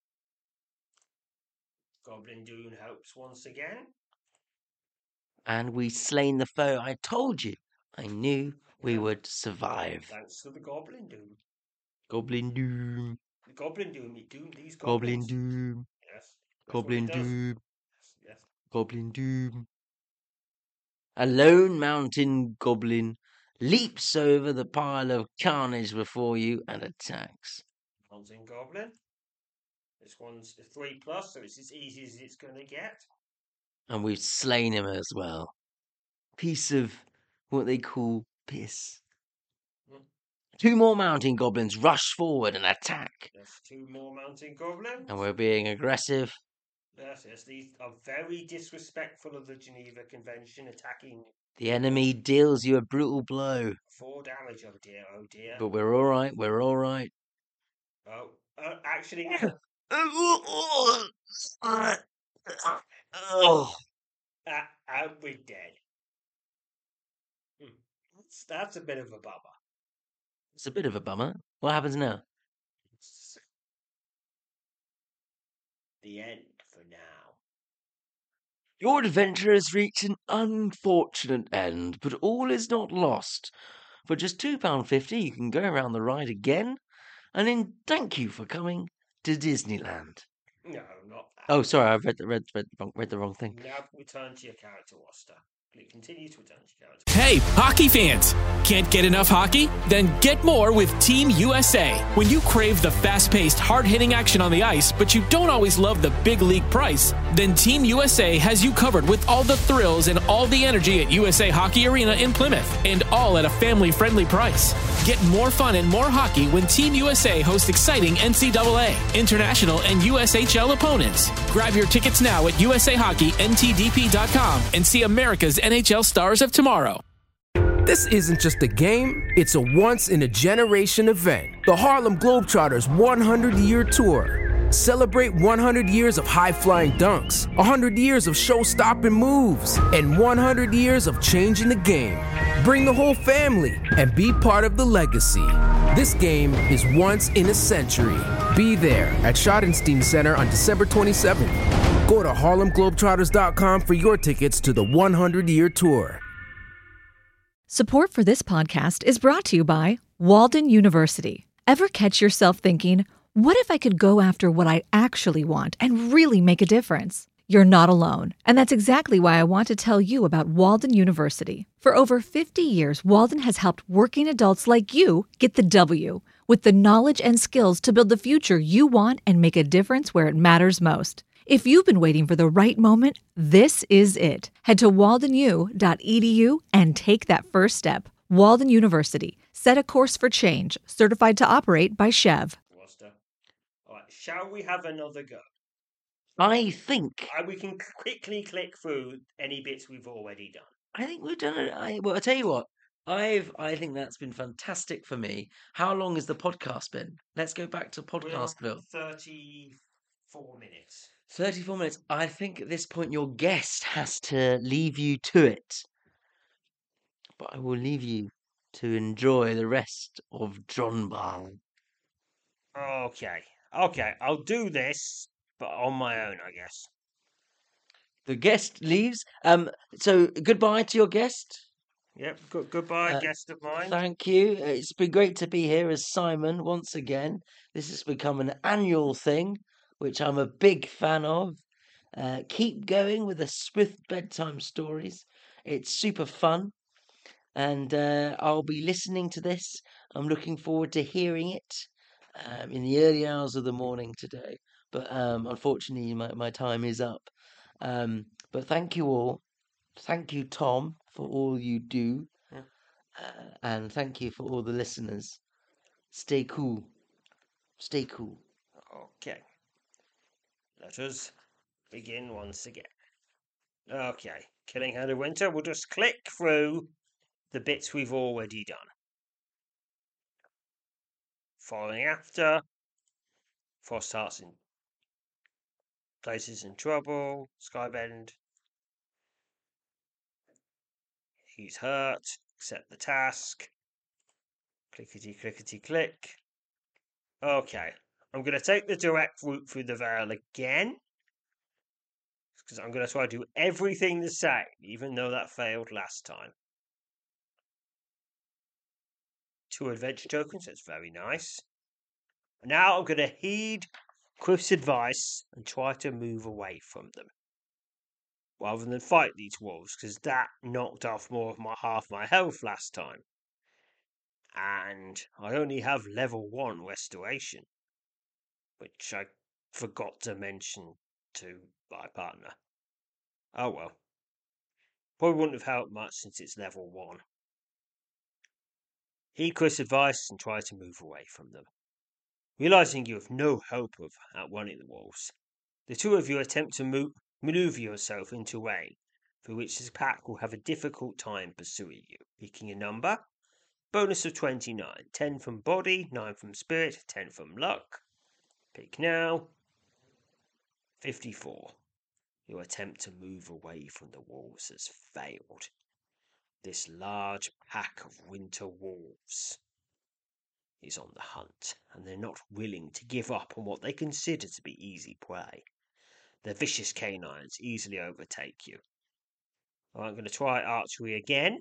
Speaker 4: Goblin Doom helps once again.
Speaker 3: And we slain the foe. I told you. I knew we
Speaker 4: Yeah.
Speaker 3: would survive.
Speaker 4: Thanks to the Goblin Doom.
Speaker 3: Goblin Doom.
Speaker 4: The Goblin Doom, you doom these
Speaker 3: Goblin
Speaker 4: goblins.
Speaker 3: Doom.
Speaker 4: Yes. that's what
Speaker 3: Goblin
Speaker 4: it does.
Speaker 3: Doom.
Speaker 4: Yes.
Speaker 3: Goblin Doom. A lone mountain goblin leaps over the pile of carnage before you and attacks.
Speaker 4: Mountain Goblin. This one's a three plus, so it's as easy as it's going to get.
Speaker 3: And we've slain him as well. Piece of what they call piss.
Speaker 4: Hmm.
Speaker 3: Two more mountain goblins rush forward and attack.
Speaker 4: There's two more Mountain Goblins.
Speaker 3: And we're being aggressive.
Speaker 4: Yes, yes, these are very disrespectful of the Geneva Convention, attacking
Speaker 3: The enemy deals you a brutal blow.
Speaker 4: four damage. Oh dear, oh dear.
Speaker 3: But we're alright, we're alright.
Speaker 4: Oh, uh, actually,
Speaker 3: Oh,
Speaker 4: Uh, out with dead. Hmm. That's, that's a bit of a bummer.
Speaker 3: it's a bit of a bummer. What happens now?
Speaker 4: It's the end for now.
Speaker 3: Your adventure has reached an unfortunate end, but all is not lost. For just two pounds fifty, you can go around the ride again, and in thank you for coming to Disneyland.
Speaker 4: No, not that.
Speaker 3: Oh, sorry, I read the read read the wrong, read the wrong thing.
Speaker 4: Now return to your character, Worcester. Continue to return to your character.
Speaker 1: Hey, hockey fans! Can't get enough hockey? Then get more with Team U S A. When you crave the fast-paced, hard-hitting action on the ice, but you don't always love the big league price, then Team U S A has you covered with all the thrills and all the energy at U S A Hockey Arena in Plymouth, and all at a family-friendly price. Get more fun and more hockey when Team U S A hosts exciting N C double A, international, and U S H L opponents. Grab your tickets now at U S A Hockey N T D P dot com and see America's N H L stars of tomorrow.
Speaker 2: This isn't just a game, it's a once-in-a-generation event. The Harlem Globetrotters one hundred year Tour. Celebrate one hundred years of high-flying dunks, one hundred years of show-stopping moves, and one hundred years of changing the game. Bring the whole family and be part of the legacy. This game is once in a century. Be there at Schottenstein Center on December twenty-seventh. Go to Harlem Globetrotters dot com for your tickets to the one hundred year Tour.
Speaker 5: Support for this podcast is brought to you by Walden University. Ever catch yourself thinking, what if I could go after what I actually want and really make a difference? You're not alone, and that's exactly why I want to tell you about Walden University. For over fifty years, Walden has helped working adults like you get the W, with the knowledge and skills to build the future you want and make a difference where it matters most. If you've been waiting for the right moment, this is it. Head to walden u dot e d u and take that first step. Walden University. Set a course for change. Certified to operate by Chev.
Speaker 4: Worcester. All right, shall we have another go?
Speaker 3: I think
Speaker 4: Uh, we can quickly click through any bits we've already done.
Speaker 3: I think we've done it. I, well, I tell you what, I've I think that's been fantastic for me. How long has the podcast been? Let's go back to
Speaker 4: We're on
Speaker 3: Podcastville.
Speaker 4: thirty-four minutes.
Speaker 3: thirty-four minutes. I think at this point your guest has to leave you to it. But I will leave you to enjoy the rest of John Bar.
Speaker 4: Okay, okay, I'll do this, but on my own, I guess.
Speaker 3: The guest leaves. Um. So goodbye to your guest.
Speaker 4: Yep, good, goodbye,
Speaker 3: Uh,
Speaker 4: guest of mine.
Speaker 3: Thank you. It's been great to be here as Simon once again. This has become an annual thing, which I'm a big fan of. Uh, keep going with the Smith bedtime stories. It's super fun. And uh, I'll be listening to this. I'm looking forward to hearing it um, in the early hours of the morning today. But um, unfortunately, my, my time is up. Um, but thank you all. Thank you, Tom, for all you do.
Speaker 4: Yeah.
Speaker 3: Uh, and thank you for all the listeners. Stay cool. Stay cool.
Speaker 4: Okay. Let us begin once again. Okay. Killing Hand of Winter. We'll just click through the bits we've already done. Following after. Frost Hearts in Places in Trouble. Skybend. He's hurt. Accept the task. Clickety clickety click. Okay. I'm going to take the direct route through the Vale again. Because I'm going to try to do everything the same, even though that failed last time. Two adventure tokens, that's very nice. Now I'm going to heed Cliff's advice and try to move away from them. Rather than fight these wolves, because that knocked off more of my half my health last time. And I only have level one restoration, which I forgot to mention to my partner. Oh well. Probably wouldn't have helped much since it's level one. Heed Chris' advice and try to move away from them. Realizing you have no hope of outrunning the wolves, the two of you attempt to move, maneuver yourself into a way through which this pack will have a difficult time pursuing you. Picking a number. Bonus of twenty-nine. ten from body, nine from spirit, ten from luck. Pick now. fifty-four. Your attempt to move away from the wolves has failed. This large pack of winter wolves is on the hunt, and they're not willing to give up on what they consider to be easy prey. Their vicious canines easily overtake you. I'm going to try archery again.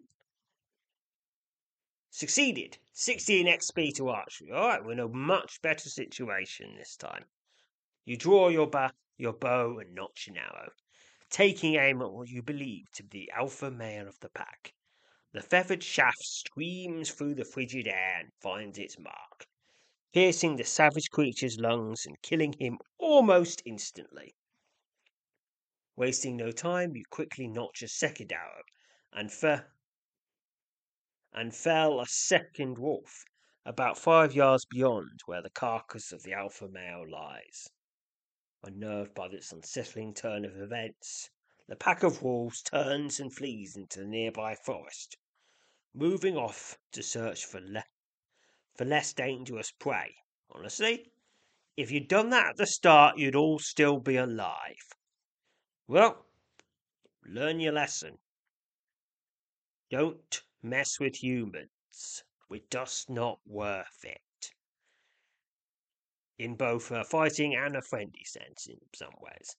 Speaker 4: Succeeded. sixteen X P to archery. Alright, we're in a much better situation this time. You draw your, ba- your bow and notch an arrow, taking aim at what you believe to be the alpha male of the pack. The feathered shaft screams through the frigid air and finds its mark, piercing the savage creature's lungs and killing him almost instantly. Wasting no time, you quickly notch a second arrow and, fe- and fell a second wolf, about five yards beyond where the carcass of the alpha male lies. Unnerved by this unsettling turn of events, the pack of wolves turns and flees into the nearby forest, moving off to search for, le- for less dangerous prey. Honestly, if you'd done that at the start, you'd all still be alive. Well, learn your lesson. Don't mess with humans. We're just not worth it. In both a fighting and a friendly sense, in some ways.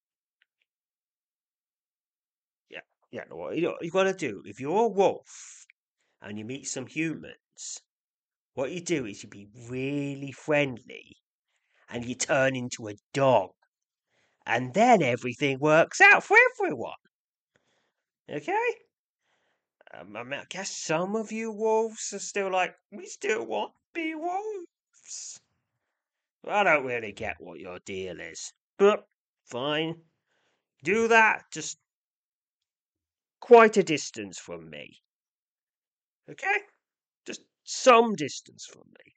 Speaker 4: Yeah, yeah. What you you got to do if you're a wolf and you meet some humans, what you do is you be really friendly, and you turn into a dog, and then everything works out for everyone. Okay. Um, I mean, I guess some of you wolves are still like, we still want to be wolves. I don't really get what your deal is, but fine. Do that, just quite a distance from me. Okay? Just some distance from me.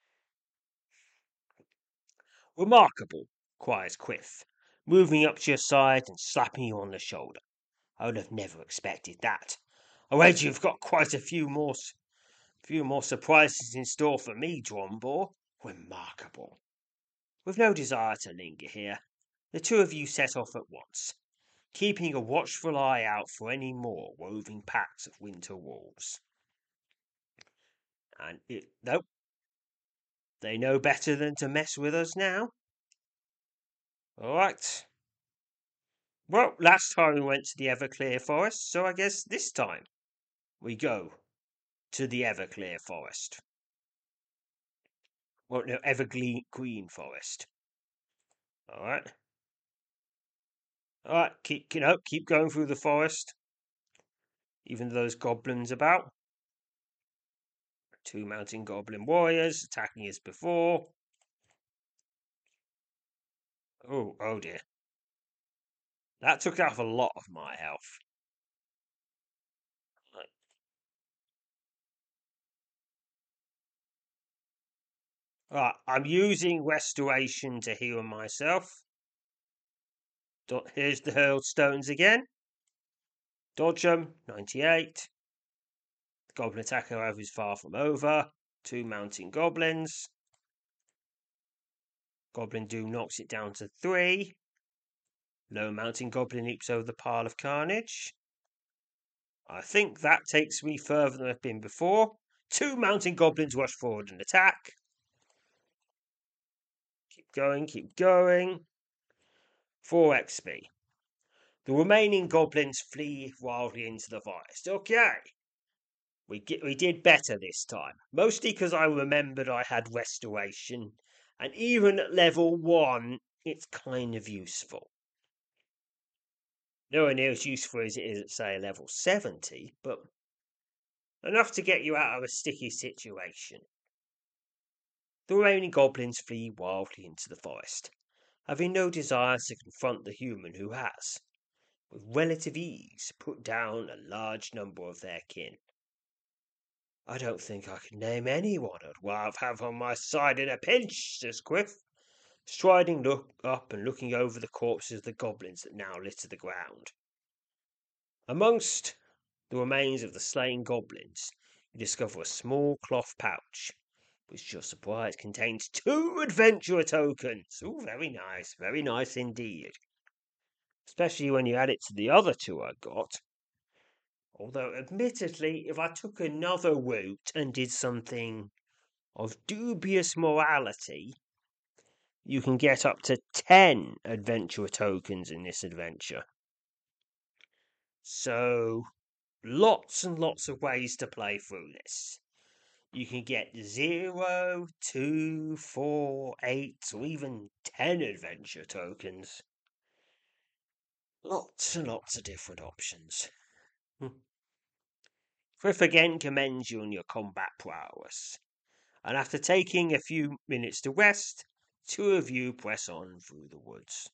Speaker 4: Remarkable, cries Quiff, moving up to your side and slapping you on the shoulder. I would have never expected that. I wager you've got quite a few more, few more surprises in store for me, Drombor. Remarkable. With no desire to linger here, the two of you set off at once, keeping a watchful eye out for any more roving packs of winter wolves. And it, nope, they know better than to mess with us now. All right. Well, last time we went to the Everclear Forest, so I guess this time we go to the Everclear Forest. Well, no, Evergreen Green Forest. All right. All right, keep you know, keep going through the forest. Even those goblins about. Two mountain goblin warriors attacking as before. Oh, oh dear. That took off a lot of my health. Right. Right, I'm using restoration to heal myself. Here's the hurled stones again. Dodge 'em, ninety-eight. The goblin attack, however, is far from over. Two mountain goblins. Goblin Doom knocks it down to three. No mountain goblin leaps over the pile of carnage. I think that takes me further than I've been before. Two mountain goblins rush forward and attack. Keep going, keep going. Four X P. The remaining goblins flee wildly into the forest. Okay. We get, we did better this time. Mostly because I remembered I had restoration. And even at level one, it's kind of useful. Nowhere near as useful as it is at, say, level seventy, but enough to get you out of a sticky situation. The remaining goblins flee wildly into the forest, having no desire to confront the human who has, with relative ease, put down a large number of their kin. I don't think I can name anyone I'd rather have on my side in a pinch, says Quiff, striding look up and looking over the corpses of the goblins that now litter the ground. Amongst the remains of the slain goblins, you discover a small cloth pouch, which to your surprise contains two adventurer tokens. Oh, very nice, very nice indeed. especially when you add it to the other two I got. Although, admittedly, if I took another route and did something of dubious morality, you can get up to ten adventure tokens in this adventure. So, lots and lots of ways to play through this. You can get zero, two, four, eight, or even ten adventure tokens. Lots and lots of different options. Quiff again commends you on your combat prowess, and after taking a few minutes to rest, two of you press on through the woods.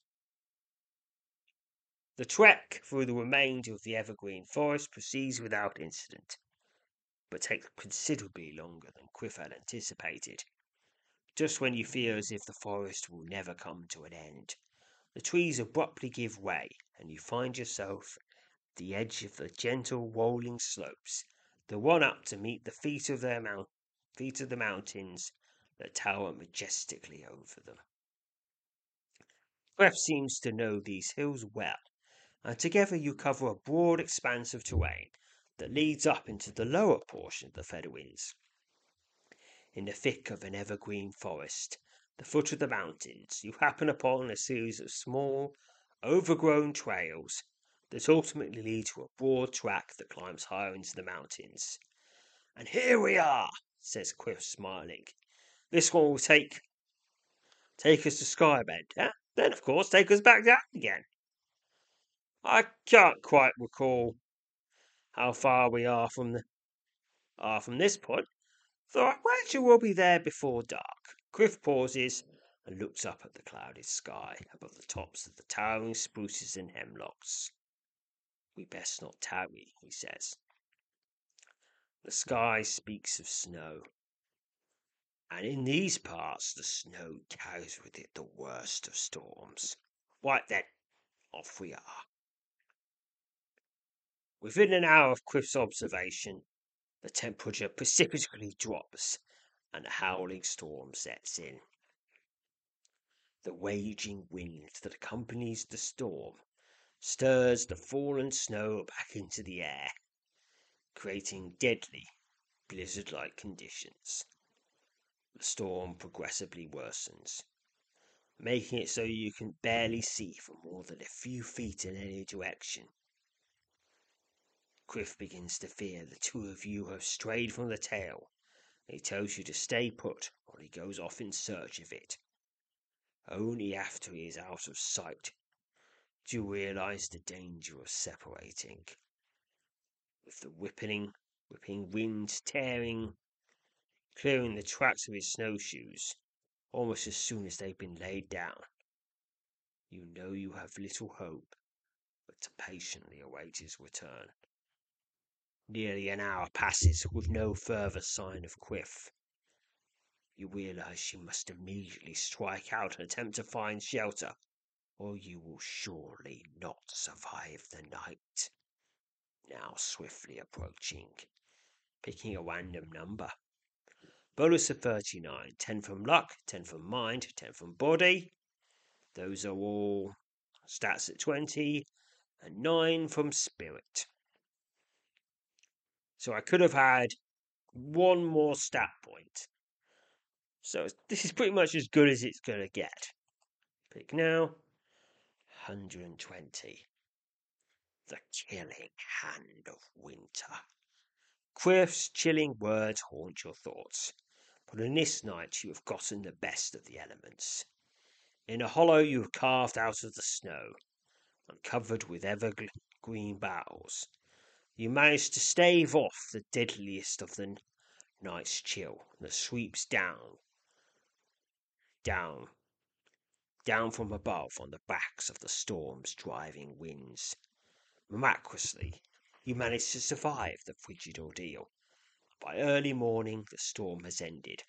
Speaker 4: The trek through the remainder of the evergreen forest proceeds without incident, but takes considerably longer than Quiff had anticipated. Just when you feel as if the forest will never come to an end, the trees abruptly give way, and you find yourself at the edge of the gentle rolling slopes that run up to meet the feet of their mount- feet of the mountains that tower majestically over them. Quiff seems to know these hills well, and together you cover a broad expanse of terrain that leads up into the lower portion of the Fedowins. In the thick of an evergreen forest, the foot of the mountains, you happen upon a series of small, overgrown trails that ultimately lead to a broad track that climbs higher into the mountains. And here we are, says Quiff, smiling. This one will take take us to Skybend, eh? Then, of course, take us back down again. I can't quite recall how far we are from the are from this point, though I wager we'll be there before dark. Quiff pauses and looks up at the clouded sky above the tops of the towering spruces and hemlocks. We best not tarry, he says. The sky speaks of snow, and in these parts the snow carries with it the worst of storms. Right then, off we are. Within an hour of Quiff's observation, the temperature precipitously drops and a howling storm sets in. The raging wind that accompanies the storm stirs the fallen snow back into the air, creating deadly, blizzard-like conditions. The storm progressively worsens, making it so you can barely see for more than a few feet in any direction. Quiff begins to fear the two of you have strayed from the trail. He tells you to stay put while he goes off in search of it. Only after he is out of sight do you realize the danger of separating. With the whipping, whipping wind tearing, clearing the tracks of his snowshoes almost as soon as they've been laid down, you know you have little hope but to patiently await his return. Nearly an hour passes with no further sign of Quiff. You realize you must immediately strike out and attempt to find shelter, or you will surely not survive the night. Now swiftly approaching, picking a random number. Bonus of thirty-nine, ten from luck, ten from mind, ten from body. Those are all stats at twenty, and nine from spirit. So I could have had one more stat point. So this is pretty much as good as it's going to get. Pick now. one hundred twenty. The killing hand of winter. Quiff's chilling words haunt your thoughts, but on this night you have gotten the best of the elements. In a hollow you have carved out of the snow, and covered with evergreen boughs, you manage to stave off the deadliest of the night's chill that sweeps down, down, down from above on the backs of the storm's driving winds. Miraculously, you manage to survive the frigid ordeal. By early morning, the storm has ended.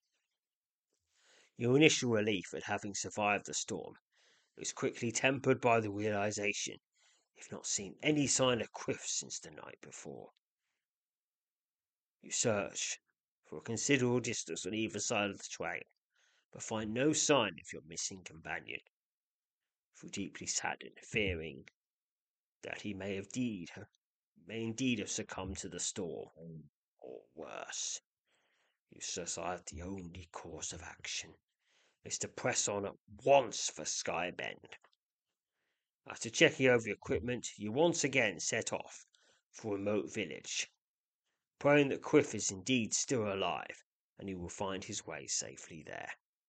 Speaker 4: Your initial relief at having survived the storm is quickly tempered by the realization you've not seen any sign of Quiff since the night before. You search for a considerable distance on either side of the trail, but find no sign of your missing companion. for deeply saddened, fearing that he may have deed, may indeed have succumbed to the storm, or worse. You decide the only course of action is to press on at once for Skybend. After checking over your equipment, you once again set off for a remote village, praying that Quiff is indeed still alive and he will find his way safely there.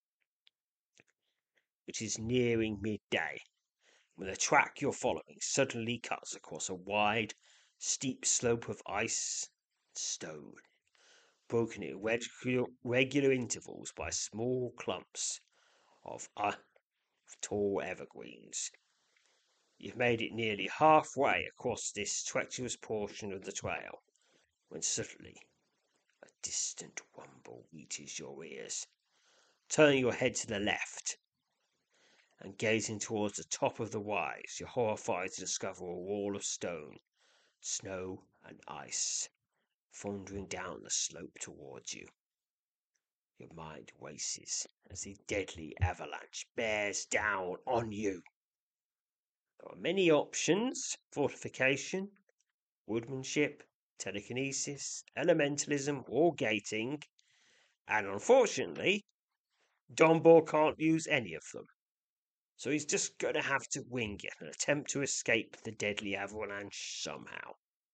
Speaker 4: It is nearing midday when the track you're following suddenly cuts across a wide, steep slope of ice and stone, broken at regular, regular intervals by small clumps of uh, tall evergreens. You've made it nearly halfway across this treacherous portion of the trail when suddenly a distant rumble reaches your ears. Turning your head to the left and gazing towards the top of the rise, you're horrified to discover a wall of stone, snow, and ice thundering down the slope towards you. Your mind races as the deadly avalanche bears down on you. There are many options: fortification, woodmanship, telekinesis, elementalism, or gating, and unfortunately, Dombor can't use any of them. So he's just going to have to wing it and attempt to escape the deadly avalanche somehow.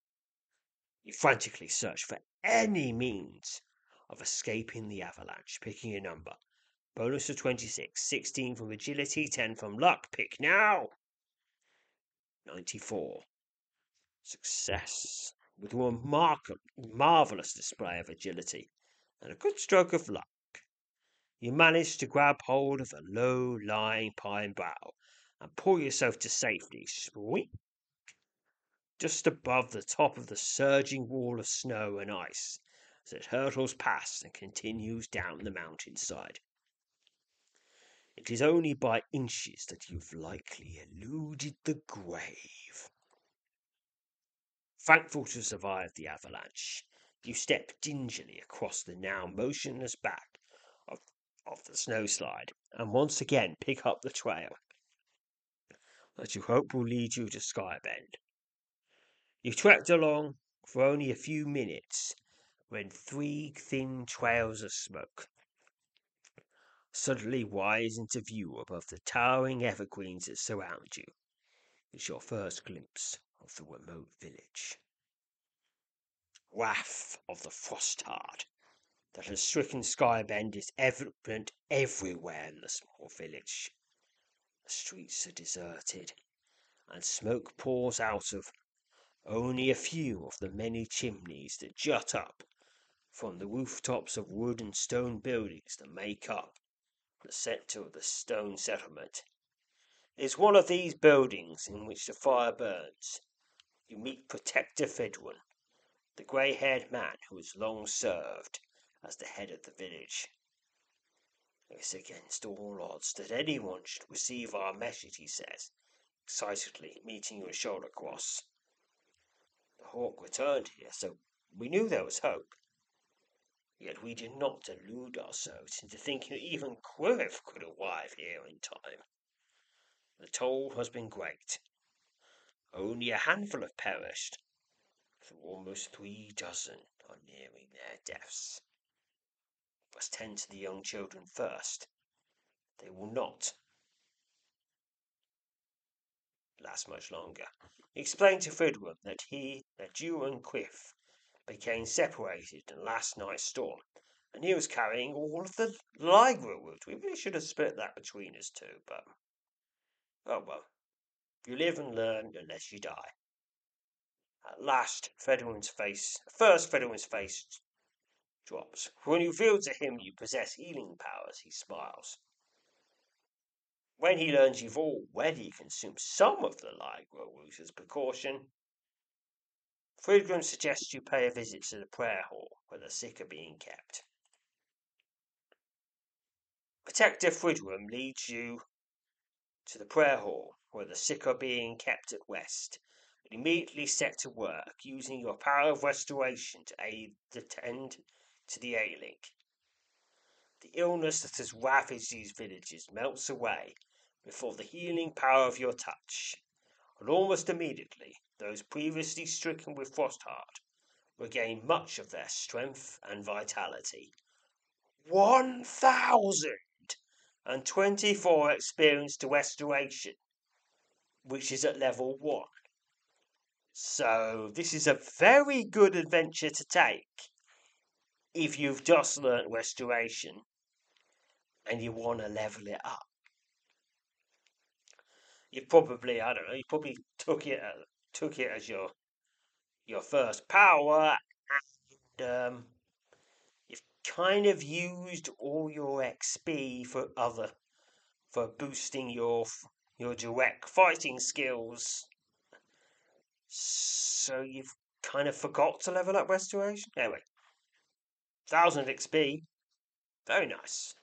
Speaker 4: You frantically search for any means of escaping the avalanche, picking a number. Bonus of twenty-six, sixteen from agility, ten from luck. Pick now! ninety-four. Success. With a remarkable, marvellous display of agility and a good stroke of luck, you manage to grab hold of a low-lying pine bough and pull yourself to safety, sweep, just above the top of the surging wall of snow and ice as it hurtles past and continues down the mountainside. It is only by inches that you've likely eluded the grave. Thankful to survive the avalanche, you step gingerly across the now motionless back of, of the snowslide and once again pick up the trail that you hope will lead you to Skybend. You trekked along for only a few minutes when three thin trails of smoke suddenly rise into view above the towering evergreens that surround you. It's your first glimpse of the remote village. Wrath of the Frostard that has stricken Skybend is evident everywhere in the small village. The streets are deserted, and smoke pours out of only a few of the many chimneys that jut up from the rooftops of wood and stone buildings that make up the centre of the stone settlement. It is one of these buildings in which the fire burns. You meet Protector Fedwin, the grey-haired man who has long served as the head of the village. It is against all odds that anyone should receive our message, he says, excitedly meeting you at shoulder cross. The hawk returned here, so we knew there was hope. Yet we did not delude ourselves into thinking that even Quiff could arrive here in time. The toll has been great. Only a handful have perished, so almost three dozen are nearing their deaths. We must tend to the young children first. They will not last much longer. He explained to Fridwin that he, that you and Quiff became separated in last night's storm, and he was carrying all of the Lygra wood. We really should have split that between us two, but oh well. You live and learn unless you die. At last, Fedwin's face, first Fedwin's face drops. When you reveal to him you possess healing powers, he smiles. When he learns you've already consumed some of the Lygra root as precaution, Fridgrim suggests you pay a visit to the prayer hall where the sick are being kept. Protector Fridgrim leads you to the prayer hall where the sick are being kept at rest, and immediately set to work using your power of restoration to aid the tend to the ailing. The illness that has ravaged these villages melts away before the healing power of your touch, and almost immediately those previously stricken with Frostheart regain much of their strength and vitality. One thousand and twenty-four experienced restoration, which is at level one. So this is a very good adventure to take if you've just learnt restoration and you want to level it up. You probably, I don't know, you probably took it as, took it as your your first power, and um, you've kind of used all your X P for other for boosting your your direct fighting skills. So you've kind of forgot to level up restoration. Anyway, one thousand X P, very nice.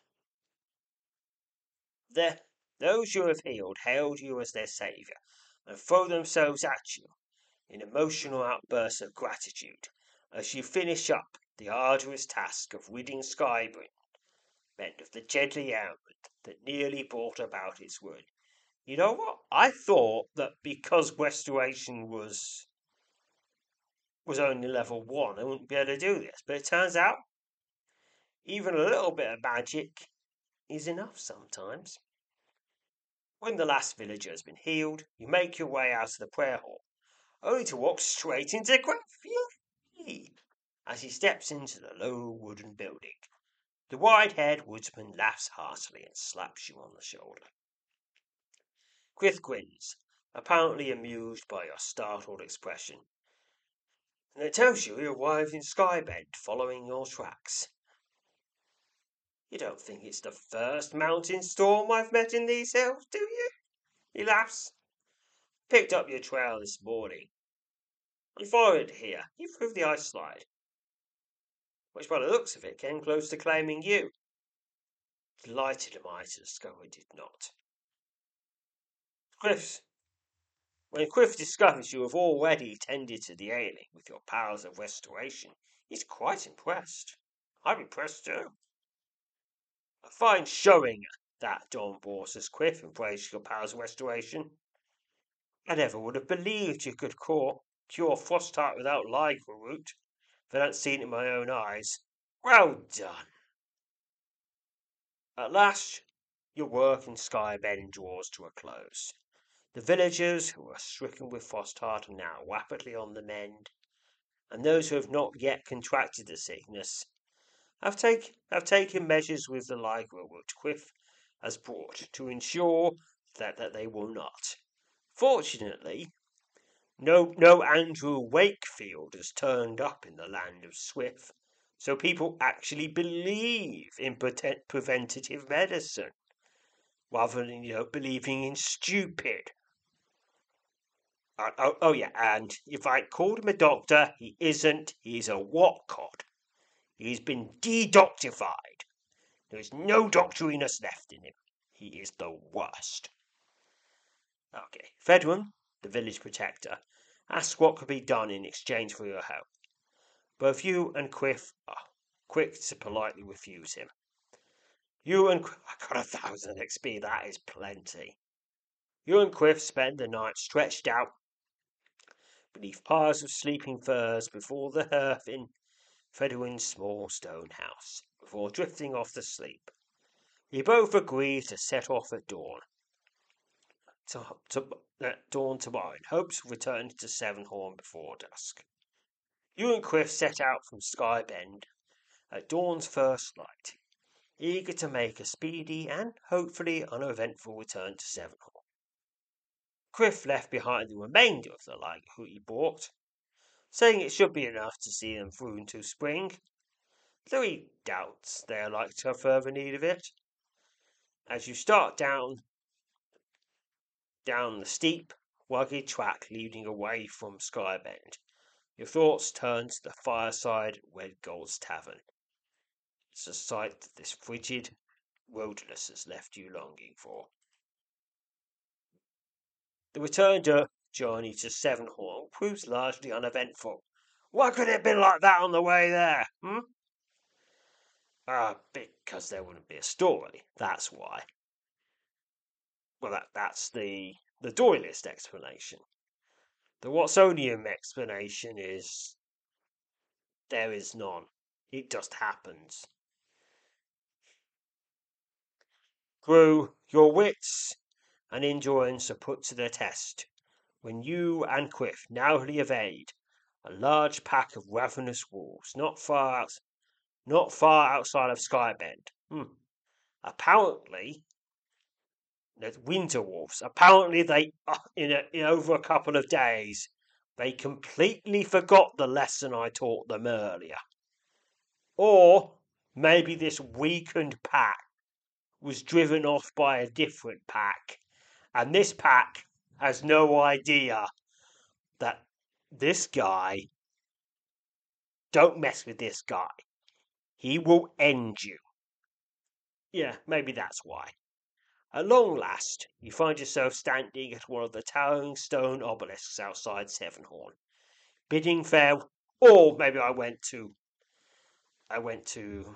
Speaker 4: There, those you have healed hail you as their saviour and throw themselves at you in emotional outbursts of gratitude as you finish up the arduous task of ridding Skybrand of the deadly ailment that nearly brought about its ruin. You know what? I thought that because restoration was was only level one, I wouldn't be able to do this, but it turns out even a little bit of magic is enough sometimes. When the last villager has been healed, you make your way out of the prayer hall, only to walk straight into Quiff as he steps into the low wooden building. The wide-haired woodsman laughs heartily and slaps you on the shoulder. Quiff grins, apparently amused by your startled expression, and it tells you he arrived in Skybend following your tracks. You don't think it's the first mountain storm I've met in these hills, do you? He laughs. Picked up your trail this morning and followed it here, you through the ice slide, which by the looks of it came close to claiming you. Delighted am I to discover it did not. Quiff, when Quiff discovers you have already tended to the ailing with your powers of restoration, he's quite impressed. I'm impressed too. A fine showing, that, Don Bor, says Quiff, and praised your powers of restoration. I never would have believed you could cure, cure Frostheart without Lygra root, if I hadn't seen it in my own eyes. Well done. At last, your work in Skybend draws to a close. The villagers who are stricken with Frostheart are now rapidly on the mend, and those who have not yet contracted the sickness have, take, have taken measures with the Lygra root Quiff has brought to ensure that, that they will not. Fortunately, no, no Andrew Wakefield has turned up in the land of Swift, so people actually believe in pre- preventative medicine, rather than, you know, believing in stupid. Uh, oh, oh yeah, and if I called him a doctor, he isn't. He's a whatcod. He's been de-doctified. There is no doctoriness left in him. He is the worst. Okay, Fedwin, the village protector, asks what could be done in exchange for your help. Both you and Quiff are quick to politely refuse him. You and Quiff, I got a thousand X P, that is plenty. You and Quiff spend the night stretched out beneath piles of sleeping furs before the hearth in Fedwin's small stone house, before drifting off to sleep. You both agree to set off at dawn. To, to, at dawn tomorrow, in hopes of returning to Sevenhorn before dusk. You and Quiff set out from Skybend at dawn's first light, eager to make a speedy and hopefully uneventful return to Sevenhorn. Quiff left behind the remainder of the light who he bought, saying it should be enough to see them through until spring, though he doubts they are likely to have further need of it. As you start down down the steep, rugged track leading away from Skybend, your thoughts turn to the fireside Red Gold's Tavern. It's a sight that this frigid wilderness has left you longing for. The return journey to Sevenhorn proves largely uneventful. Why could it have been like that on the way there, hmm? Ah, because there wouldn't be a story, that's why. well, that that's the the Doylist explanation. The Watsonium explanation is there is none. It just happens. Crew, your wits and endurance are put to the test when you and Quiff narrowly evade a large pack of ravenous wolves not far out, not far outside of Skybend. Hmm. Apparently, the winter wolves. Apparently, they in, a, in over a couple of days, they completely forgot the lesson I taught them earlier. Or maybe this weakened pack was driven off by a different pack, and this pack has no idea that this guy, don't mess with this guy. He will end you. Yeah, maybe that's why. At long last, you find yourself standing at one of the towering stone obelisks outside Sevenhorn, bidding farewell. Or maybe I went to. I went to.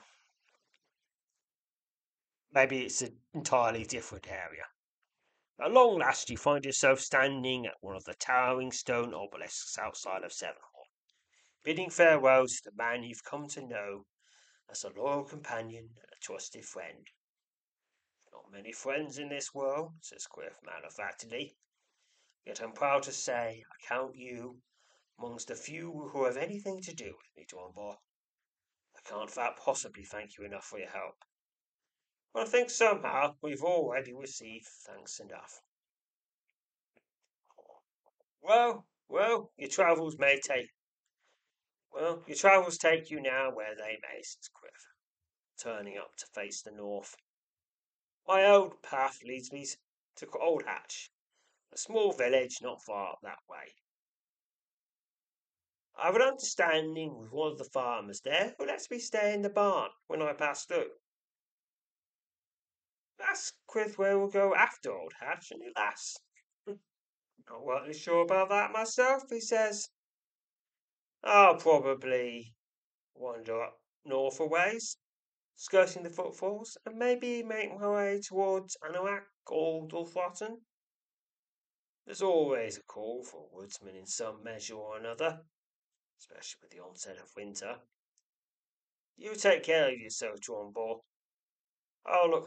Speaker 4: Maybe it's an entirely different area. At long last, you find yourself standing at one of the towering stone obelisks outside of Sevenhorn, bidding farewell to the man you've come to know as a loyal companion and a trusted friend. Not many friends in this world, says Quiff matter-of-factedly, yet I'm proud to say I count you amongst the few who have anything to do with me, Dornborough. I can't that possibly thank you enough for your help. But I think somehow we've already received thanks enough. Well, well, your travels may take... Well, your travels take you now where they may, says Quiff, turning up to face the north. My old path leads me to Old Hatch, a small village not far up that way. I have an understanding with one of the farmers there who lets me stay in the barn when I pass through. That's Quiff where we'll go after Old Hatch, and he laughs. Not really sure about that myself, he says. I'll probably wander up north a ways, skirting the footfalls, and maybe make my way towards Anoak or Dulthrotten. There's always a call for a woodsman in some measure or another, especially with the onset of winter. You take care of yourself, Dornborough. I'll look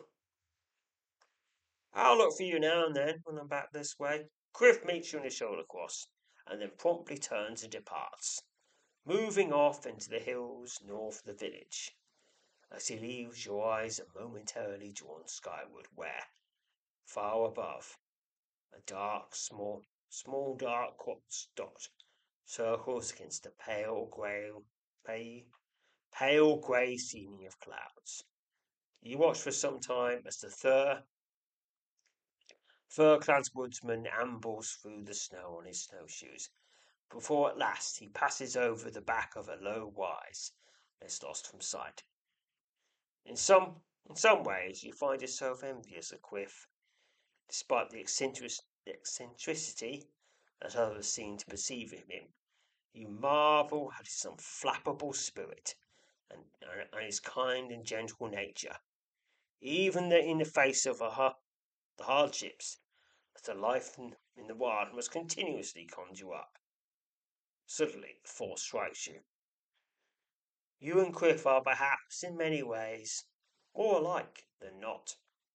Speaker 4: I'll look for you now and then when I'm back this way. Quiff meets you in the shoulder cross, and then promptly turns and departs, moving off into the hills north of the village. As he leaves, your eyes are momentarily drawn skyward, where, far above, a dark, small, small dark dot circles against the pale grey, pale, pale grey ceiling of clouds. You watch for some time as the fur, fur-clad woodsman ambles through the snow on his snowshoes, before at last he passes over the back of a low rise and is lost from sight. In some, in some ways, you find yourself envious of Quiff, despite the eccentric, eccentricity that others seem to perceive in him. You marvel at his unflappable spirit and, and his kind and gentle nature, even in the face of a, the hardships that a life in, in the wild must continuously conjure up. Suddenly, the force strikes you. You and Quiff are perhaps in many ways more alike than not.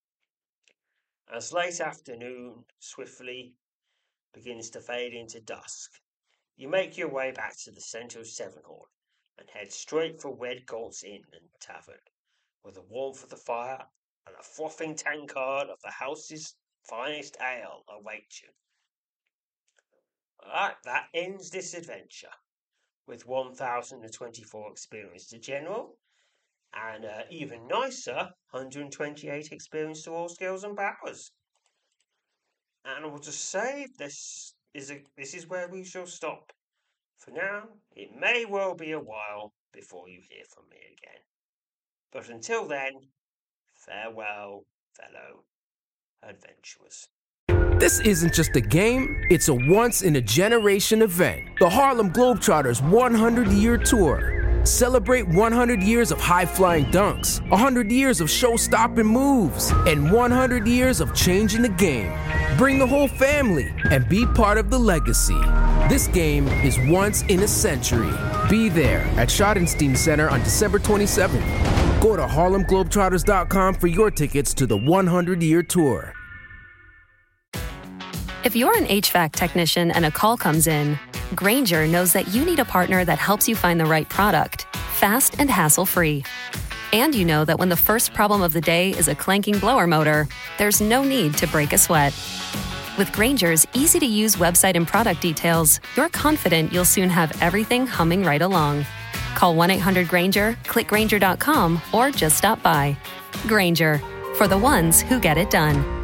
Speaker 4: As late afternoon swiftly begins to fade into dusk, you make your way back to the centre of Sevenhorn and head straight for Redgalt's Inn and Tavern, where the warmth of the fire and a frothing tankard of the house's finest ale await you. Alright, that ends this adventure, with one thousand twenty-four experience to general, and uh, even nicer, one hundred twenty-eight experience to all skills and powers. And I will just say, this is a, this is where we shall stop. For now, it may well be a while before you hear from me again. But until then, farewell, fellow adventurers.
Speaker 2: This isn't just a game, it's a once-in-a-generation event. The Harlem Globetrotters one hundred year Tour. Celebrate one hundred years of high-flying dunks, one hundred years of show-stopping moves, and one hundred years of changing the game. Bring the whole family and be part of the legacy. This game is once in a century. Be there at Schottenstein Center on December twenty-seventh. Go to Harlem Globetrotters dot com for your tickets to the one hundred year tour.
Speaker 6: If you're an H V A C technician and a call comes in, Grainger knows that you need a partner that helps you find the right product, fast and hassle-free. And you know that when the first problem of the day is a clanking blower motor, there's no need to break a sweat. With Grainger's easy-to-use website and product details, you're confident you'll soon have everything humming right along. Call one eight hundred Grainger, click Grainger dot com, or just stop by. Grainger, for the ones who get it done.